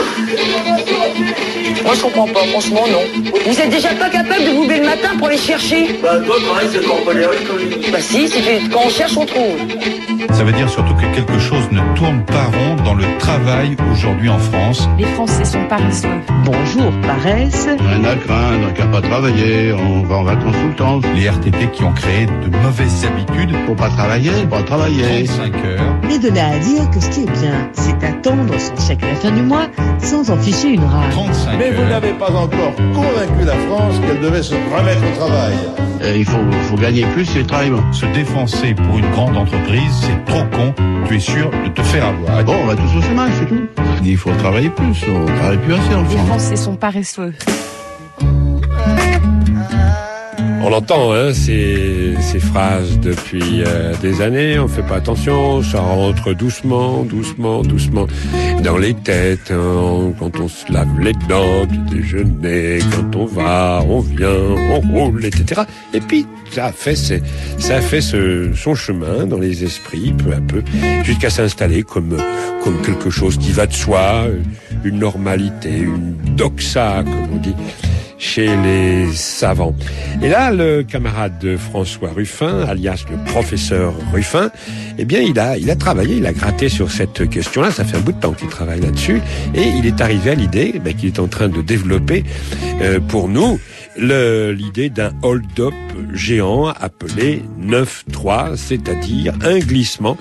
Moi, je comprends pas, franchement, non. Vous êtes déjà pas capable de vous lever le matin pour aller chercher. Bah, toi, pareil, c'est encore pas les rues quand même. Bah si, quand on cherche, on trouve. Ça veut dire surtout que quelque chose ne tourne pas rond dans le travail aujourd'hui en France. Les Français sont paresseux. Bonjour, paresse. Rien à craindre, qu'à pas travailler, on va en vacances tout le temps. Les RTT qui ont créé de mauvaises habitudes. Faut pas travailler, pas travailler. 35 heures. Mais de là à dire que ce qui est bien, c'est attendre son chèque à la fin du mois sans en ficher une rage. 35 Mais vous n'avez pas encore convaincu la France qu'elle devait se remettre au travail. Il faut gagner plus et travailler moins. Se défoncer pour une grande entreprise, c'est trop con. Tu es sûr de te faire avoir. Bon, on va tous au chômage, c'est tout. Il faut travailler plus, on travaille plus assez en France. Les Français sont paresseux. On entend ces phrases depuis des années, on fait pas attention, ça rentre doucement dans les têtes, quand on se lave les dents du déjeuner, quand on va, on vient, on roule, etc. Et puis ça a fait son chemin dans les esprits, peu à peu, jusqu'à s'installer comme quelque chose qui va de soi, une normalité, une doxa, comme on dit chez les savants. Et là, le camarade François Ruffin, alias le professeur Ruffin, eh bien, il a travaillé, il a gratté sur cette question-là. Ça fait un bout de temps qu'il travaille là-dessus, et il est arrivé à l'idée qu'il est en train de développer pour nous l'idée d'un hold-up géant appelé 9-3, c'est-à-dire un glissement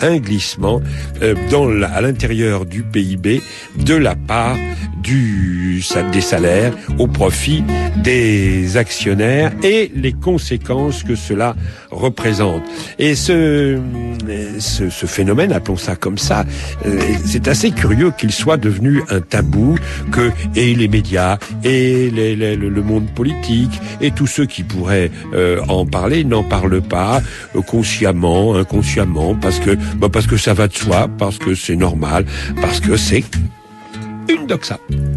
à l'intérieur du PIB de la part des salaires au profit des actionnaires et les conséquences que cela représente. Et ce phénomène, appelons ça comme ça, c'est assez curieux qu'il soit devenu un tabou, et les médias et le monde politique et tous ceux qui pourraient en parler n'en parlent pas, consciemment, inconsciemment, parce que ça va de soi, parce que c'est normal, parce que c'est une doxa.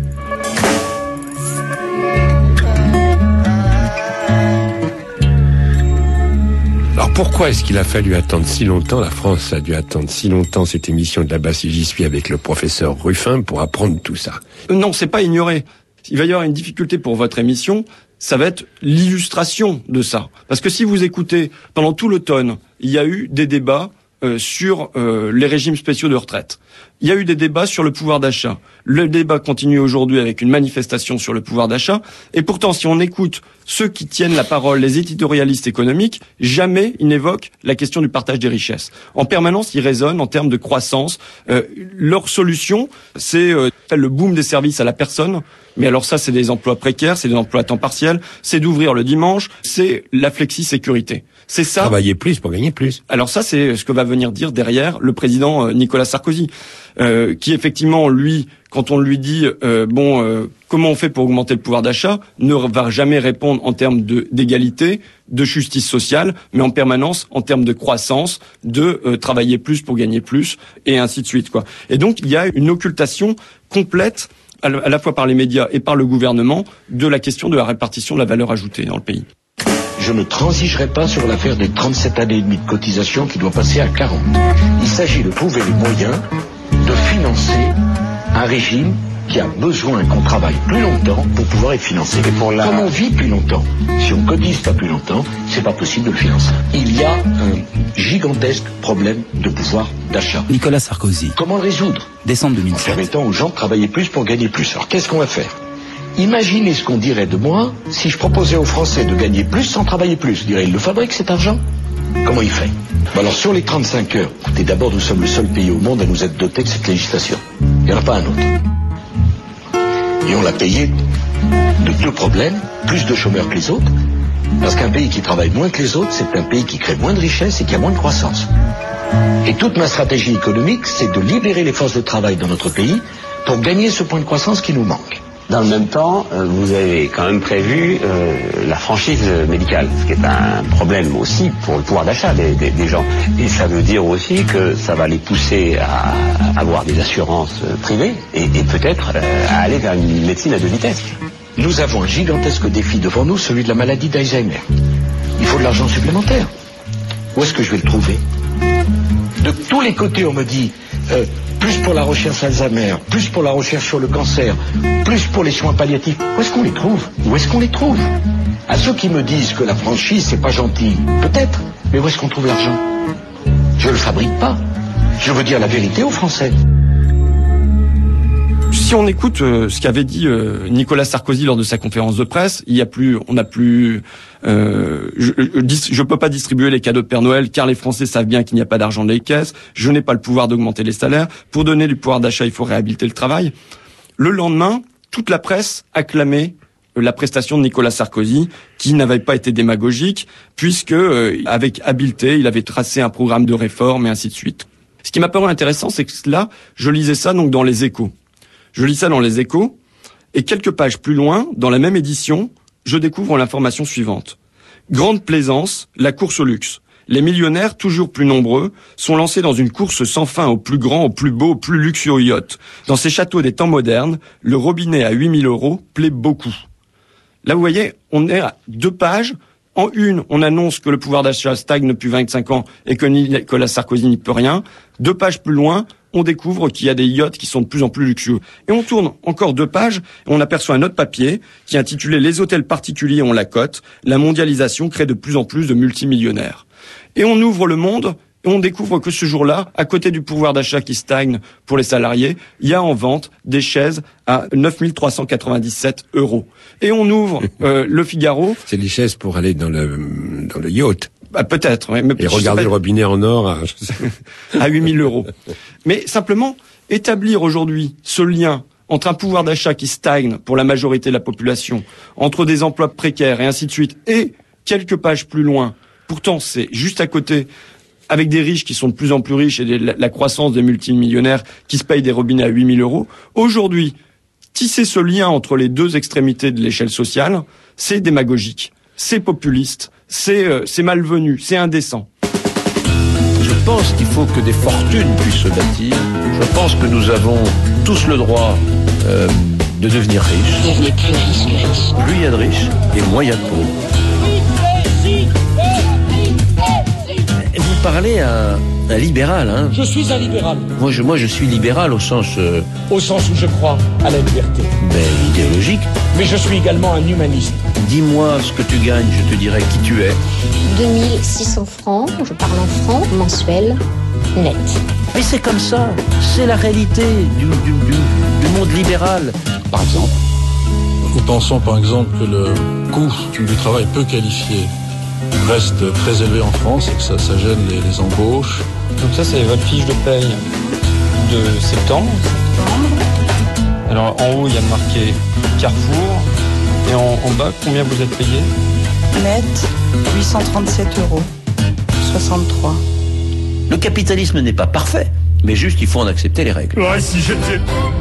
Alors pourquoi est-ce qu'il a fallu attendre si longtemps, la France a dû attendre si longtemps cette émission de là-bas si j'y suis avec le professeur Ruffin pour apprendre tout ça? Non, c'est pas ignoré. Il va y avoir une difficulté pour votre émission, ça va être l'illustration de ça. Parce que si vous écoutez, pendant tout l'automne, il y a eu des débats sur les régimes spéciaux de retraite. Il y a eu des débats sur le pouvoir d'achat. Le débat continue aujourd'hui avec une manifestation sur le pouvoir d'achat. Et pourtant, si on écoute ceux qui tiennent la parole, les éditorialistes économiques, jamais ils n'évoquent la question du partage des richesses. En permanence, ils raisonnent en termes de croissance. Leur solution, c'est le boom des services à la personne. Mais alors ça, c'est des emplois précaires, c'est des emplois à temps partiel, c'est d'ouvrir le dimanche, c'est la flexi-sécurité. C'est ça. Travailler plus pour gagner plus. Alors ça, c'est ce que va venir dire derrière le président Nicolas Sarkozy, qui effectivement, lui, quand on lui dit comment on fait pour augmenter le pouvoir d'achat, ne va jamais répondre en termes d'égalité, de justice sociale, mais en permanence en termes de croissance, de travailler plus pour gagner plus, et ainsi de suite, quoi. Et donc il y a une occultation complète, à la fois par les médias et par le gouvernement, de la question de la répartition de la valeur ajoutée dans le pays. Je ne transigerai pas sur l'affaire des 37 années et demie de cotisation qui doit passer à 40. Il s'agit de trouver les moyens de financer un régime qui a besoin qu'on travaille plus longtemps pour pouvoir être financé. Comme on vit plus longtemps, si on cotise pas plus longtemps, c'est pas possible de le financer. Il y a un gigantesque problème de pouvoir d'achat. Nicolas Sarkozy. Comment le résoudre? Décembre 2007. En permettant aux gens de travailler plus pour gagner plus. Alors qu'est-ce qu'on va faire? Imaginez ce qu'on dirait de moi si je proposais aux Français de gagner plus sans travailler plus. Je dirais, il le fabrique cet argent? Comment il fait? Alors sur les 35 heures, écoutez, d'abord nous sommes le seul pays au monde à nous être doté de cette législation. Il n'y en a pas un autre. Et on l'a payé de deux problèmes, plus de chômeurs que les autres, parce qu'un pays qui travaille moins que les autres, c'est un pays qui crée moins de richesses et qui a moins de croissance. Et toute ma stratégie économique, c'est de libérer les forces de travail dans notre pays pour gagner ce point de croissance qui nous manque. Dans le même temps, vous avez quand même prévu la franchise médicale, ce qui est un problème aussi pour le pouvoir d'achat des gens. Et ça veut dire aussi que ça va les pousser à avoir des assurances privées et peut-être à aller vers une médecine à deux vitesses. Nous avons un gigantesque défi devant nous, celui de la maladie d'Alzheimer. Il faut de l'argent supplémentaire. Où est-ce que je vais le trouver? De tous les côtés, on me dit... plus pour la recherche Alzheimer, plus pour la recherche sur le cancer, plus pour les soins palliatifs. Où est-ce qu'on les trouve? Où est-ce qu'on les trouve? À ceux qui me disent que la franchise, c'est pas gentil, peut-être, mais où est-ce qu'on trouve l'argent? Je le fabrique pas. Je veux dire la vérité aux Français. Si on écoute ce qu'avait dit Nicolas Sarkozy lors de sa conférence de presse, je peux pas distribuer les cadeaux de Père Noël car les Français savent bien qu'il n'y a pas d'argent dans les caisses. Je n'ai pas le pouvoir d'augmenter les salaires. Pour donner du pouvoir d'achat, il faut réhabiliter le travail. Le lendemain, toute la presse acclamait la prestation de Nicolas Sarkozy, qui n'avait pas été démagogique, puisque avec habileté, il avait tracé un programme de réforme et ainsi de suite. Ce qui m'a paru intéressant, c'est que là, je lisais ça donc dans les Échos. Je lis ça dans les Échos, et quelques pages plus loin, dans la même édition, je découvre l'information suivante. Grande plaisance, la course au luxe. Les millionnaires, toujours plus nombreux, sont lancés dans une course sans fin au plus grand, au plus beau, au plus luxueux yacht. Dans ces châteaux des temps modernes, le robinet à 8 000 € plaît beaucoup. Là, vous voyez, on est à 2 pages. En une, on annonce que le pouvoir d'achat stagne depuis 25 ans et que Nicolas Sarkozy n'y peut rien. 2 pages plus loin, on découvre qu'il y a des yachts qui sont de plus en plus luxueux. Et on tourne encore 2 pages et on aperçoit un autre papier qui est intitulé « Les hôtels particuliers ont la cote. La mondialisation crée de plus en plus de multimillionnaires ». Et on ouvre le monde et on découvre que ce jour-là, à côté du pouvoir d'achat qui stagne pour les salariés, il y a en vente des chaises à 9 397 €. Et on ouvre le Figaro. C'est des chaises pour aller dans le yacht. Bah, peut-être, oui. Et regarder le robinet en or à 8 000 €. Mais simplement, établir aujourd'hui ce lien entre un pouvoir d'achat qui stagne pour la majorité de la population, entre des emplois précaires et ainsi de suite, et quelques pages plus loin, pourtant c'est juste à côté, avec des riches qui sont de plus en plus riches et la croissance des multimillionnaires qui se payent des robinets à 8 000 €. Aujourd'hui, tisser ce lien entre les 2 extrémités de l'échelle sociale, c'est démagogique, c'est populiste, c'est malvenu, c'est indécent. Je pense qu'il faut que des fortunes puissent se bâtir. Je pense que nous avons tous le droit de devenir riches. Devenez plus riches que riches. Plus il y a de riches et moins il y a de pauvres. Vous parlez à un libéral, hein? Je suis un libéral. Moi, je suis libéral au sens... Au sens où je crois à la liberté. Ben, idéologique. Mais je suis également un humaniste. Dis-moi ce que tu gagnes, je te dirai qui tu es. 2600 francs, je parle en francs, mensuels, net. Mais c'est comme ça, c'est la réalité du monde libéral. Par exemple, nous pensons par exemple que le coût du travail peu qualifié reste très élevé en France et que ça gêne les embauches. Donc ça, c'est votre fiche de paye de septembre. Alors en haut, il y a marqué Carrefour. Et en bas, combien vous êtes payé? Net, 837 €. 63. Le capitalisme n'est pas parfait, mais juste il faut en accepter les règles. Ouais, si j'étais...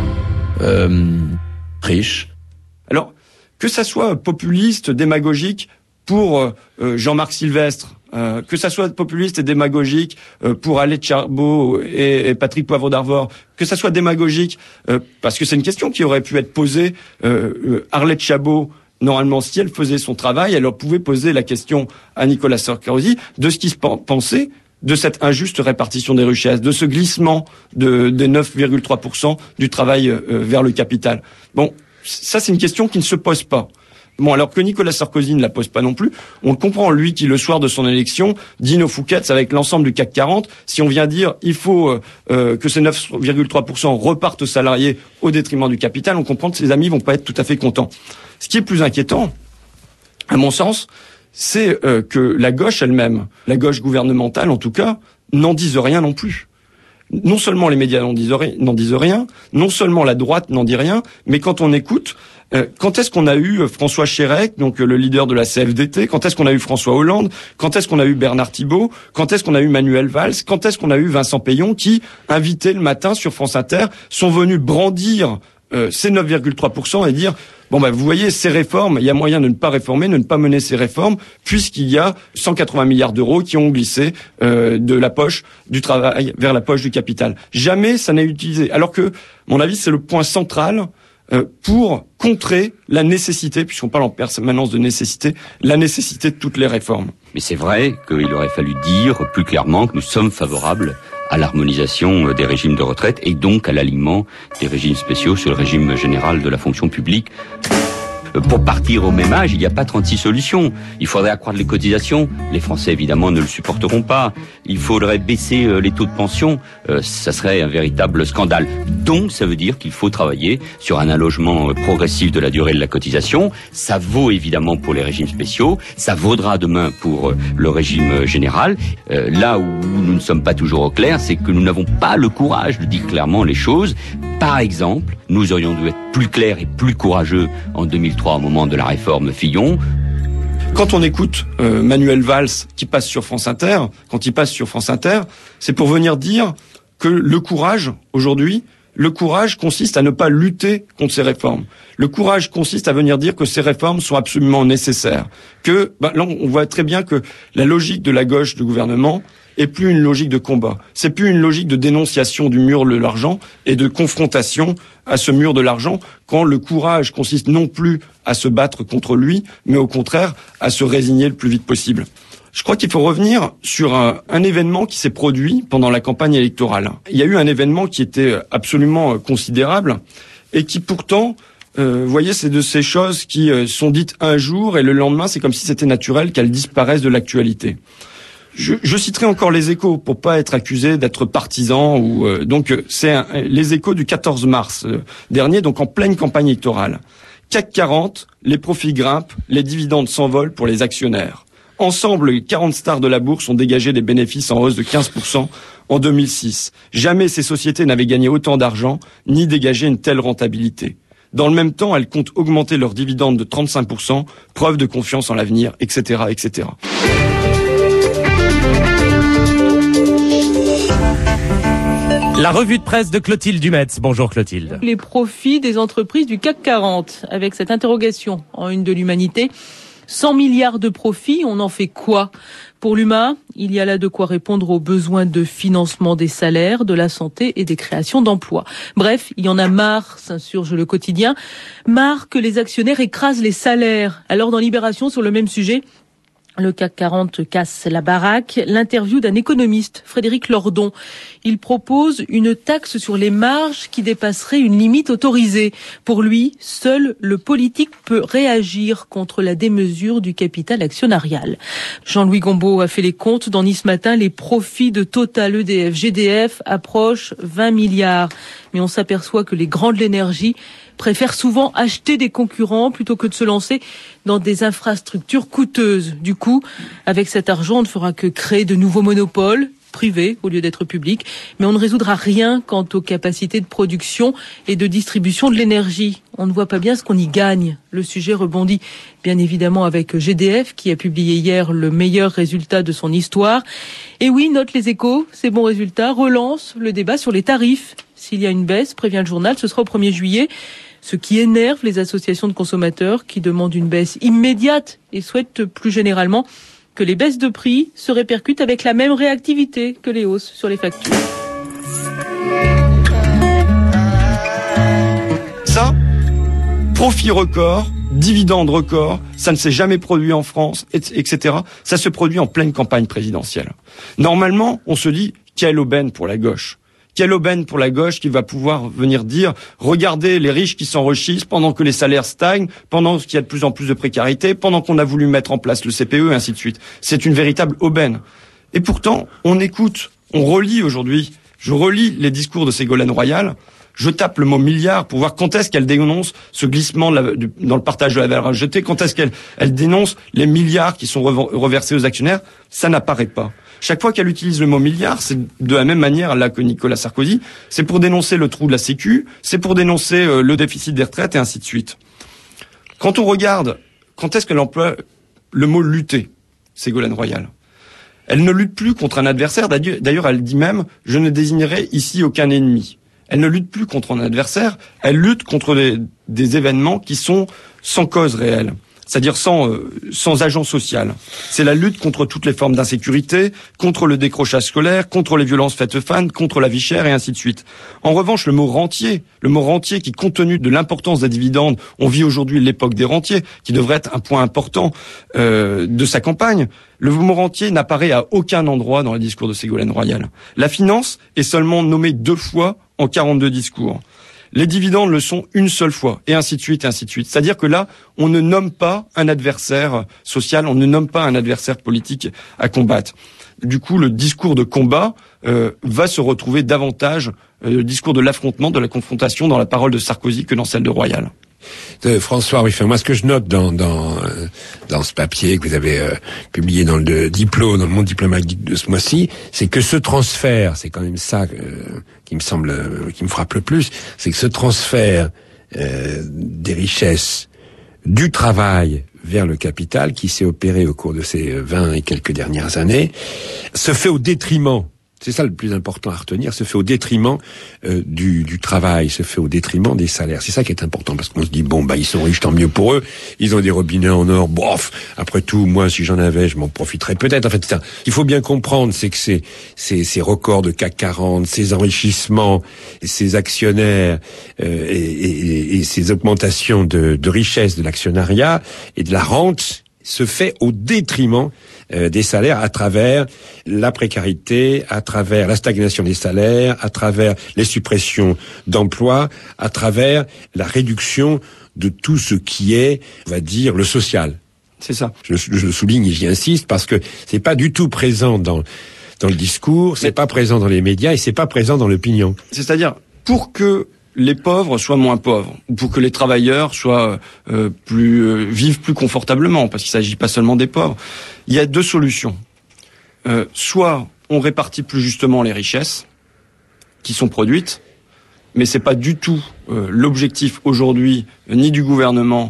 Riche. Alors, que ça soit populiste, démagogique pour Jean-Marc Sylvestre, que ça soit populiste et démagogique pour Arlette Chabot et Patrick Poivre d'Arvor, que ça soit démagogique parce que c'est une question qui aurait pu être posée. Arlette Chabot, normalement, si elle faisait son travail, elle pouvait poser la question à Nicolas Sarkozy de ce qui se pensait de cette injuste répartition des richesses, de ce glissement des 9,3% du travail vers le capital. Bon, ça c'est une question qui ne se pose pas. Bon, alors que Nicolas Sarkozy ne la pose pas non plus, on le comprend, lui qui, le soir de son élection, dit nos Fouquet's avec l'ensemble du CAC 40, si on vient dire il faut que ces 9,3% repartent aux salariés au détriment du capital, on comprend que ses amis vont pas être tout à fait contents. Ce qui est plus inquiétant, à mon sens, c'est que la gauche elle-même, la gauche gouvernementale en tout cas, n'en dise rien non plus. Non seulement les médias n'en disent rien, non seulement la droite n'en dit rien, mais quand on écoute, quand est-ce qu'on a eu François Chérec, donc le leader de la CFDT, quand est-ce qu'on a eu François Hollande, quand est-ce qu'on a eu Bernard Thibault, quand est-ce qu'on a eu Manuel Valls, quand est-ce qu'on a eu Vincent Payon qui, invités le matin sur France Inter, sont venus brandir ces 9,3% et dire bon bah vous voyez ces réformes, il y a moyen de ne pas réformer, de ne pas mener ces réformes puisqu'il y a 180 milliards d'euros qui ont glissé de la poche du travail vers la poche du capital. Jamais ça n'est utilisé. Alors que, à mon avis, c'est le point central pour contrer la nécessité, puisqu'on parle en permanence de nécessité, la nécessité de toutes les réformes. Mais c'est vrai qu'il aurait fallu dire plus clairement que nous sommes favorables à l'harmonisation des régimes de retraite et donc à l'alignement des régimes spéciaux sur le régime général de la fonction publique. Pour partir au même âge, il n'y a pas 36 solutions. Il faudrait accroître les cotisations. Les Français, évidemment, ne le supporteront pas. Il faudrait baisser les taux de pension. Ça serait un véritable scandale. Donc, ça veut dire qu'il faut travailler sur un allongement progressif de la durée de la cotisation. Ça vaut évidemment pour les régimes spéciaux. Ça vaudra demain pour le régime général. Là où nous ne sommes pas toujours au clair, c'est que nous n'avons pas le courage de dire clairement les choses. Par exemple, nous aurions dû être plus clairs et plus courageux en 2003 au moment de la réforme Fillon. Quand on écoute Manuel Valls qui passe sur France Inter, quand il passe sur France Inter, c'est pour venir dire que le courage, aujourd'hui, Le courage consiste à ne pas lutter contre ces réformes. Le courage consiste à venir dire que ces réformes sont absolument nécessaires. Là, on voit très bien que la logique de la gauche du gouvernement est plus une logique de combat. C'est plus une logique de dénonciation du mur de l'argent et de confrontation à ce mur de l'argent, quand le courage consiste non plus à se battre contre lui, mais au contraire à se résigner le plus vite possible. Je crois qu'il faut revenir sur un événement qui s'est produit pendant la campagne électorale. Il y a eu un événement qui était absolument considérable et qui pourtant, vous voyez, c'est de ces choses qui sont dites un jour et le lendemain, c'est comme si c'était naturel qu'elles disparaissent de l'actualité. Je citerai encore les Échos pour pas être accusé d'être partisan les Échos du 14 mars dernier, donc en pleine campagne électorale. CAC 40, les profits grimpent, les dividendes s'envolent pour les actionnaires. Ensemble, les 40 stars de la bourse ont dégagé des bénéfices en hausse de 15% en 2006. Jamais ces sociétés n'avaient gagné autant d'argent, ni dégagé une telle rentabilité. Dans le même temps, elles comptent augmenter leurs dividendes de 35%, preuve de confiance en l'avenir, etc., etc. La revue de presse de Clotilde Dumetz. Bonjour Clotilde. Les profits des entreprises du CAC 40, avec cette interrogation en une de l'Humanité. 100 milliards de profits, on en fait quoi? Pour l'humain, il y a là de quoi répondre aux besoins de financement des salaires, de la santé et des créations d'emplois. Bref, il y en a marre, s'insurge le quotidien, marre que les actionnaires écrasent les salaires. Alors dans Libération, sur le même sujet, le CAC 40 casse la baraque. L'interview d'un économiste, Frédéric Lordon. Il propose une taxe sur les marges qui dépasserait une limite autorisée. Pour lui, seul le politique peut réagir contre la démesure du capital actionnarial. Jean-Louis Gombaud a fait les comptes dans Nice Matin. Les profits de Total, EDF, GDF approchent 20 milliards. Mais on s'aperçoit que les grands de l'énergie préfèrent souvent acheter des concurrents plutôt que de se lancer dans des infrastructures coûteuses. Du coup, avec cet argent, on ne fera que créer de nouveaux monopoles privés au lieu d'être publics, mais on ne résoudra rien quant aux capacités de production et de distribution de l'énergie. On ne voit pas bien ce qu'on y gagne. Le sujet rebondit bien évidemment avec GDF qui a publié hier le meilleur résultat de son histoire. Et oui, note les Échos, ces bons résultats relancent le débat sur les tarifs. S'il y a une baisse, prévient le journal, ce sera au 1er juillet. Ce qui énerve les associations de consommateurs qui demandent une baisse immédiate et souhaitent plus généralement que les baisses de prix se répercutent avec la même réactivité que les hausses sur les factures. Ça, profit record, dividende record, ça ne s'est jamais produit en France, etc. Ça se produit en pleine campagne présidentielle. Normalement, on se dit, quelle aubaine pour la gauche. Quelle aubaine pour la gauche qui va pouvoir venir dire « Regardez les riches qui s'enrichissent pendant que les salaires stagnent, pendant qu'il y a de plus en plus de précarité, pendant qu'on a voulu mettre en place le CPE, et ainsi de suite. » C'est une véritable aubaine. Et pourtant, on écoute, on relit aujourd'hui, je relis les discours de Ségolène Royal, je tape le mot milliard pour voir quand est-ce qu'elle dénonce ce glissement dans le partage de la valeur ajoutée, quand est-ce qu'elle dénonce les milliards qui sont reversés aux actionnaires. Ça n'apparaît pas. Chaque fois qu'elle utilise le mot milliard, c'est de la même manière là que Nicolas Sarkozy, c'est pour dénoncer le trou de la Sécu, c'est pour dénoncer le déficit des retraites et ainsi de suite. Quand on regarde, quand est-ce qu'elle emploie le mot lutter, Ségolène Royal? Elle ne lutte plus contre un adversaire, d'ailleurs elle dit même « je ne désignerai ici aucun ennemi ». Elle ne lutte plus contre un adversaire, elle lutte contre des événements qui sont sans cause réelle. C'est-à-dire sans agent social. C'est la lutte contre toutes les formes d'insécurité, contre le décrochage scolaire, contre les violences faites aux femmes, contre la vie chère et ainsi de suite. En revanche, le mot rentier qui, compte tenu de l'importance des dividendes, on vit aujourd'hui l'époque des rentiers, qui devrait être un point important de sa campagne. Le mot rentier n'apparaît à aucun endroit dans le discours de Ségolène Royal. La finance est seulement nommée 2 fois en 42 discours. Les dividendes le sont une seule fois, et ainsi de suite, et ainsi de suite. C'est-à-dire que là, on ne nomme pas un adversaire social, on ne nomme pas un adversaire politique à combattre. Du coup, le discours de combat va se retrouver davantage, le discours de l'affrontement, de la confrontation dans la parole de Sarkozy que dans celle de Royal. François Ruffin, moi ce que je note dans ce papier que vous avez publié dans le Diplôme, dans le Monde diplomatique de ce mois-ci, c'est que ce transfert, c'est quand même ça qui me frappe le plus, c'est que ce transfert des richesses du travail vers le capital qui s'est opéré au cours de ces 20 et quelques dernières années se fait au détriment c'est ça le plus important à retenir, se fait au détriment du travail, se fait au détriment des salaires. C'est ça qui est important, parce qu'on se dit, ils sont riches, tant mieux pour eux, ils ont des robinets en or, après tout, moi, si j'en avais, je m'en profiterais peut-être. En fait, ça, il faut bien comprendre, c'est que ces records de CAC 40, ces enrichissements, ces actionnaires et ces augmentations de richesse de l'actionnariat et de la rente se fait au détriment des salaires, à travers la précarité, à travers la stagnation des salaires, à travers les suppressions d'emplois, à travers la réduction de tout ce qui est, on va dire, le social. C'est ça. Je le souligne et j'y insiste parce que c'est pas du tout présent dans le discours, c'est pas présent dans les médias et c'est pas présent dans l'opinion. C'est-à-dire, pour que les pauvres soient moins pauvres, ou pour que les travailleurs soient vivent plus confortablement, parce qu'il ne s'agit pas seulement des pauvres. Il y a deux solutions. Soit on répartit plus justement les richesses qui sont produites, mais c'est pas du tout l'objectif aujourd'hui ni du gouvernement,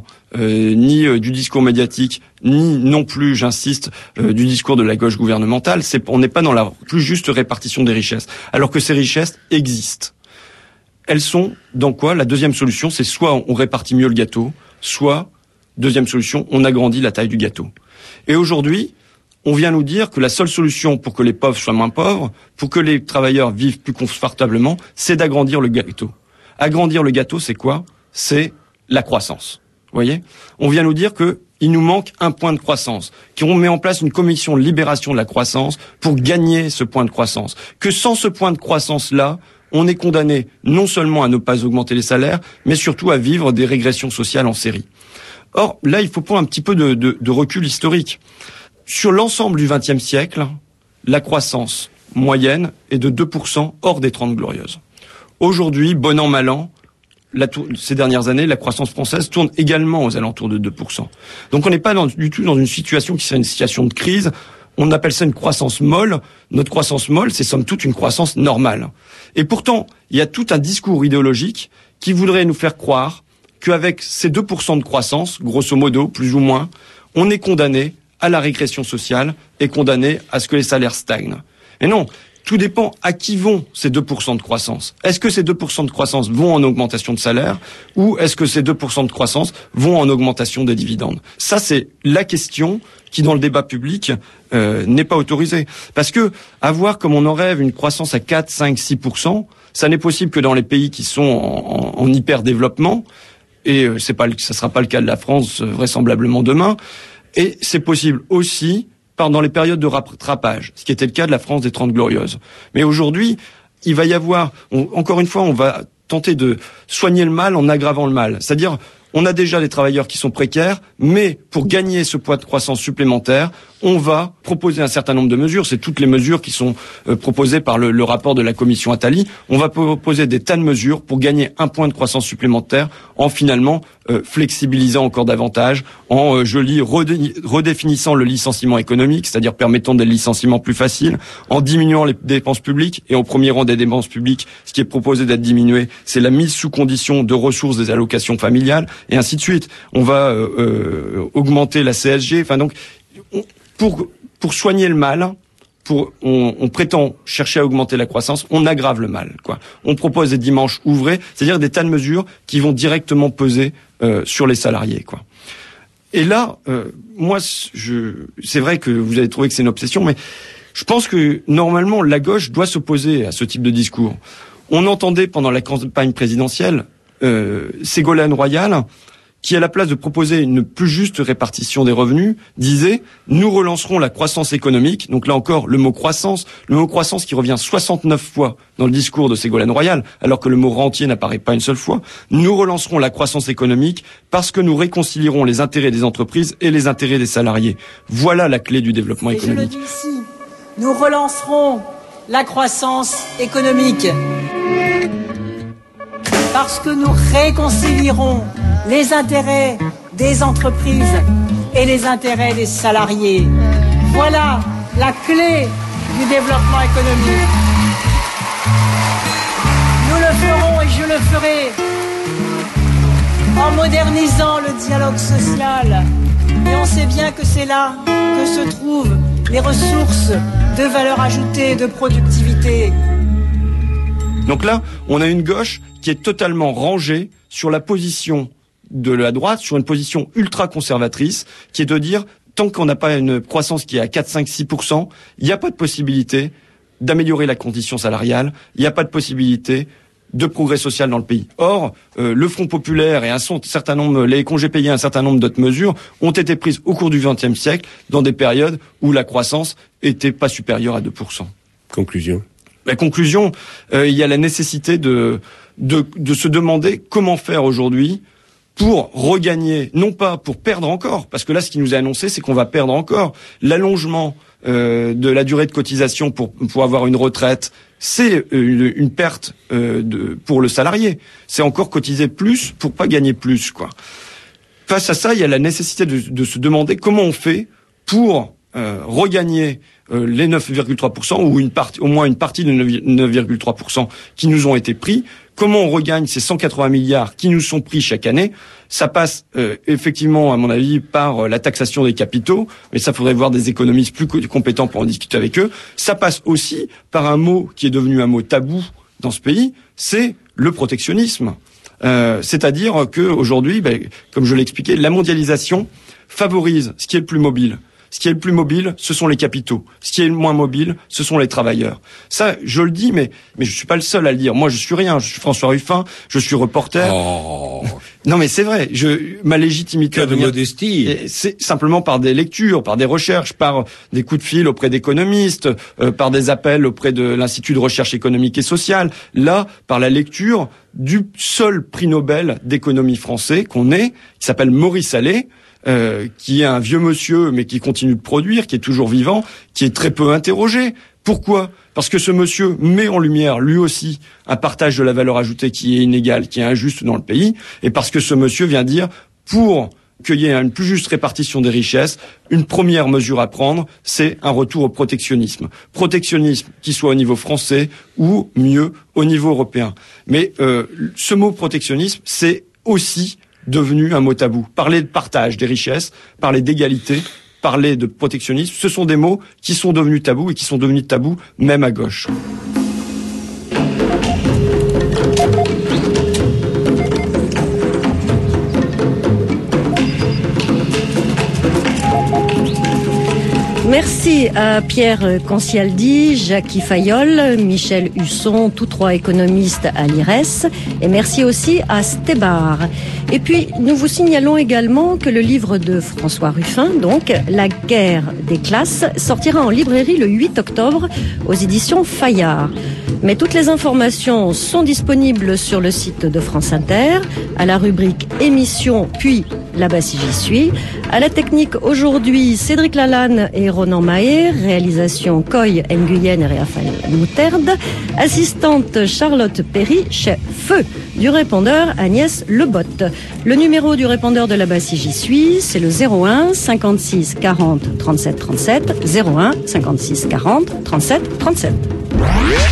ni du discours médiatique, ni non plus, j'insiste, du discours de la gauche gouvernementale. On n'est pas dans la plus juste répartition des richesses, alors que ces richesses existent. Elles sont dans quoi? La deuxième solution, c'est soit on répartit mieux le gâteau, soit, deuxième solution, on agrandit la taille du gâteau. Et aujourd'hui, on vient nous dire que la seule solution pour que les pauvres soient moins pauvres, pour que les travailleurs vivent plus confortablement, c'est d'agrandir le gâteau. Agrandir le gâteau, c'est quoi? C'est la croissance. Vous voyez? On vient nous dire que il nous manque un point de croissance, qu'on met en place une commission de libération de la croissance pour gagner ce point de croissance. Que sans ce point de croissance-là, on est condamné non seulement à ne pas augmenter les salaires, mais surtout à vivre des régressions sociales en série. Or, là, il faut prendre un petit peu de recul historique. Sur l'ensemble du XXe siècle, la croissance moyenne est de 2% hors des 30 glorieuses. Aujourd'hui, bon an, mal an, ces dernières années, la croissance française tourne également aux alentours de 2%. Donc on n'est pas du tout dans une situation qui serait une situation de crise. On appelle ça une croissance molle. Notre croissance molle, c'est somme toute une croissance normale. Et pourtant, il y a tout un discours idéologique qui voudrait nous faire croire qu'avec ces 2% de croissance, grosso modo, plus ou moins, on est condamné à la régression sociale et condamné à ce que les salaires stagnent. Et non, tout dépend à qui vont ces 2% de croissance. Est-ce que ces 2% de croissance vont en augmentation de salaire ou est-ce que ces 2% de croissance vont en augmentation des dividendes? Ça, c'est la question qui, dans le débat public, n'est pas autorisée. Parce que avoir, comme on en rêve, une croissance à 4, 5, 6%, ça n'est possible que dans les pays qui sont en hyper-développement, et ça sera pas le cas de la France, vraisemblablement demain, et c'est possible aussi dans les périodes de rattrapage, ce qui était le cas de la France des 30 glorieuses. Mais aujourd'hui, il va y avoir, encore une fois, on va tenter de soigner le mal en aggravant le mal. C'est-à-dire, on a déjà des travailleurs qui sont précaires, mais pour gagner ce poids de croissance supplémentaire, on va proposer un certain nombre de mesures. C'est toutes les mesures qui sont proposées par le rapport de la commission Attali. On va proposer des tas de mesures pour gagner un point de croissance supplémentaire en finalement flexibilisant encore davantage, en redéfinissant le licenciement économique, c'est-à-dire permettant des licenciements plus faciles, en diminuant les dépenses publiques. Et au premier rang des dépenses publiques, ce qui est proposé d'être diminué, c'est la mise sous condition de ressources des allocations familiales, et ainsi de suite. On va augmenter la CSG. Enfin donc, pour soigner le mal, on prétend chercher à augmenter la croissance, on aggrave le mal, quoi. On propose des dimanches ouvrés, c'est-à-dire des tas de mesures qui vont directement peser sur les salariés, quoi. Et là, moi, c'est vrai que vous avez trouvé que c'est une obsession, mais je pense que normalement la gauche doit s'opposer à ce type de discours. On entendait pendant la campagne présidentielle Ségolène Royal, qui à la place de proposer une plus juste répartition des revenus, disait « Nous relancerons la croissance économique ». Donc là encore, le mot croissance qui revient 69 fois dans le discours de Ségolène Royal, alors que le mot rentier n'apparaît pas une seule fois. « Nous relancerons la croissance économique parce que nous réconcilierons les intérêts des entreprises et les intérêts des salariés ». Voilà la clé du développement économique. Et je le dis ici, nous relancerons la croissance économique parce que nous réconcilierons les intérêts des entreprises et les intérêts des salariés. Voilà la clé du développement économique. Nous le ferons et je le ferai en modernisant le dialogue social. Et on sait bien que c'est là que se trouvent les ressources de valeur ajoutée, de productivité. Donc là, on a une gauche qui est totalement rangée sur la position de la droite, sur une position ultra conservatrice, qui est de dire, tant qu'on n'a pas une croissance qui est à 4, 5, 6%, il n'y a pas de possibilité d'améliorer la condition salariale, il n'y a pas de possibilité de progrès social dans le pays. Or, le Front populaire et certain nombre, les congés payés, un certain nombre d'autres mesures ont été prises au cours du XXe siècle dans des périodes où la croissance était pas supérieure à 2%. Conclusion. La conclusion, il y a la nécessité de se demander comment faire aujourd'hui pour regagner, non pas pour perdre encore, parce que là, ce qui nous est annoncé, c'est qu'on va perdre encore. L'allongement de la durée de cotisation pour avoir une retraite, c'est une perte pour le salarié. C'est encore cotiser plus pour pas gagner plus, quoi. Face à ça, il y a la nécessité de se demander comment on fait pour regagner les 9,3% ou au moins une partie de 9,3% qui nous ont été pris. Comment on regagne ces 180 milliards qui nous sont pris chaque année? Ça passe effectivement, à mon avis, par la taxation des capitaux, mais ça faudrait voir des économistes plus compétents pour en discuter avec eux. Ça passe aussi par un mot qui est devenu un mot tabou dans ce pays, c'est le protectionnisme. C'est-à-dire que aujourd'hui, comme je l'ai expliqué, la mondialisation favorise ce qui est le plus mobile. Ce qui est le plus mobile, ce sont les capitaux. Ce qui est le moins mobile, ce sont les travailleurs. Ça, je le dis, mais je suis pas le seul à le dire. Moi, je suis rien. Je suis François Ruffin. Je suis reporter. Oh. Non, mais c'est vrai. Ma légitimité. Cas de modestie. C'est simplement par des lectures, par des recherches, par des coups de fil auprès d'économistes, par des appels auprès de l'Institut de recherche économique et sociale. Là, par la lecture du seul prix Nobel d'économie français qu'on ait, qui s'appelle Maurice Allais. Qui est un vieux monsieur, mais qui continue de produire, qui est toujours vivant, qui est très peu interrogé. Pourquoi? Parce que ce monsieur met en lumière, lui aussi, un partage de la valeur ajoutée qui est inégal, qui est injuste dans le pays, et parce que ce monsieur vient dire, pour qu'il y ait une plus juste répartition des richesses, une première mesure à prendre, c'est un retour au protectionnisme. Protectionnisme qui soit au niveau français ou, mieux, au niveau européen. Mais ce mot protectionnisme, c'est aussi devenu un mot tabou. Parler de partage des richesses, parler d'égalité, parler de protectionnisme, ce sont des mots qui sont devenus tabous et qui sont devenus tabous même à gauche. Merci à Pierre Concialdi, Jackie Fayol, Michel Husson, tous trois économistes à l'IRES. Et merci aussi à Stébar. Et puis, nous vous signalons également que le livre de François Ruffin, donc, La guerre des classes, sortira en librairie le 8 octobre aux éditions Fayard. Mais toutes les informations sont disponibles sur le site de France Inter, à la rubrique émission, puis là-bas si j'y suis. À la technique aujourd'hui, Cédric Lalanne et Ronan Mahé, réalisation Coy Nguyen et Raphaël Moutarde, assistante Charlotte Perry, chef feu du répondeur Agnès Lebotte. Le numéro du répondeur de là-bas si j'y suis, c'est le 01 56 40 37 37, 01 56 40 37 37.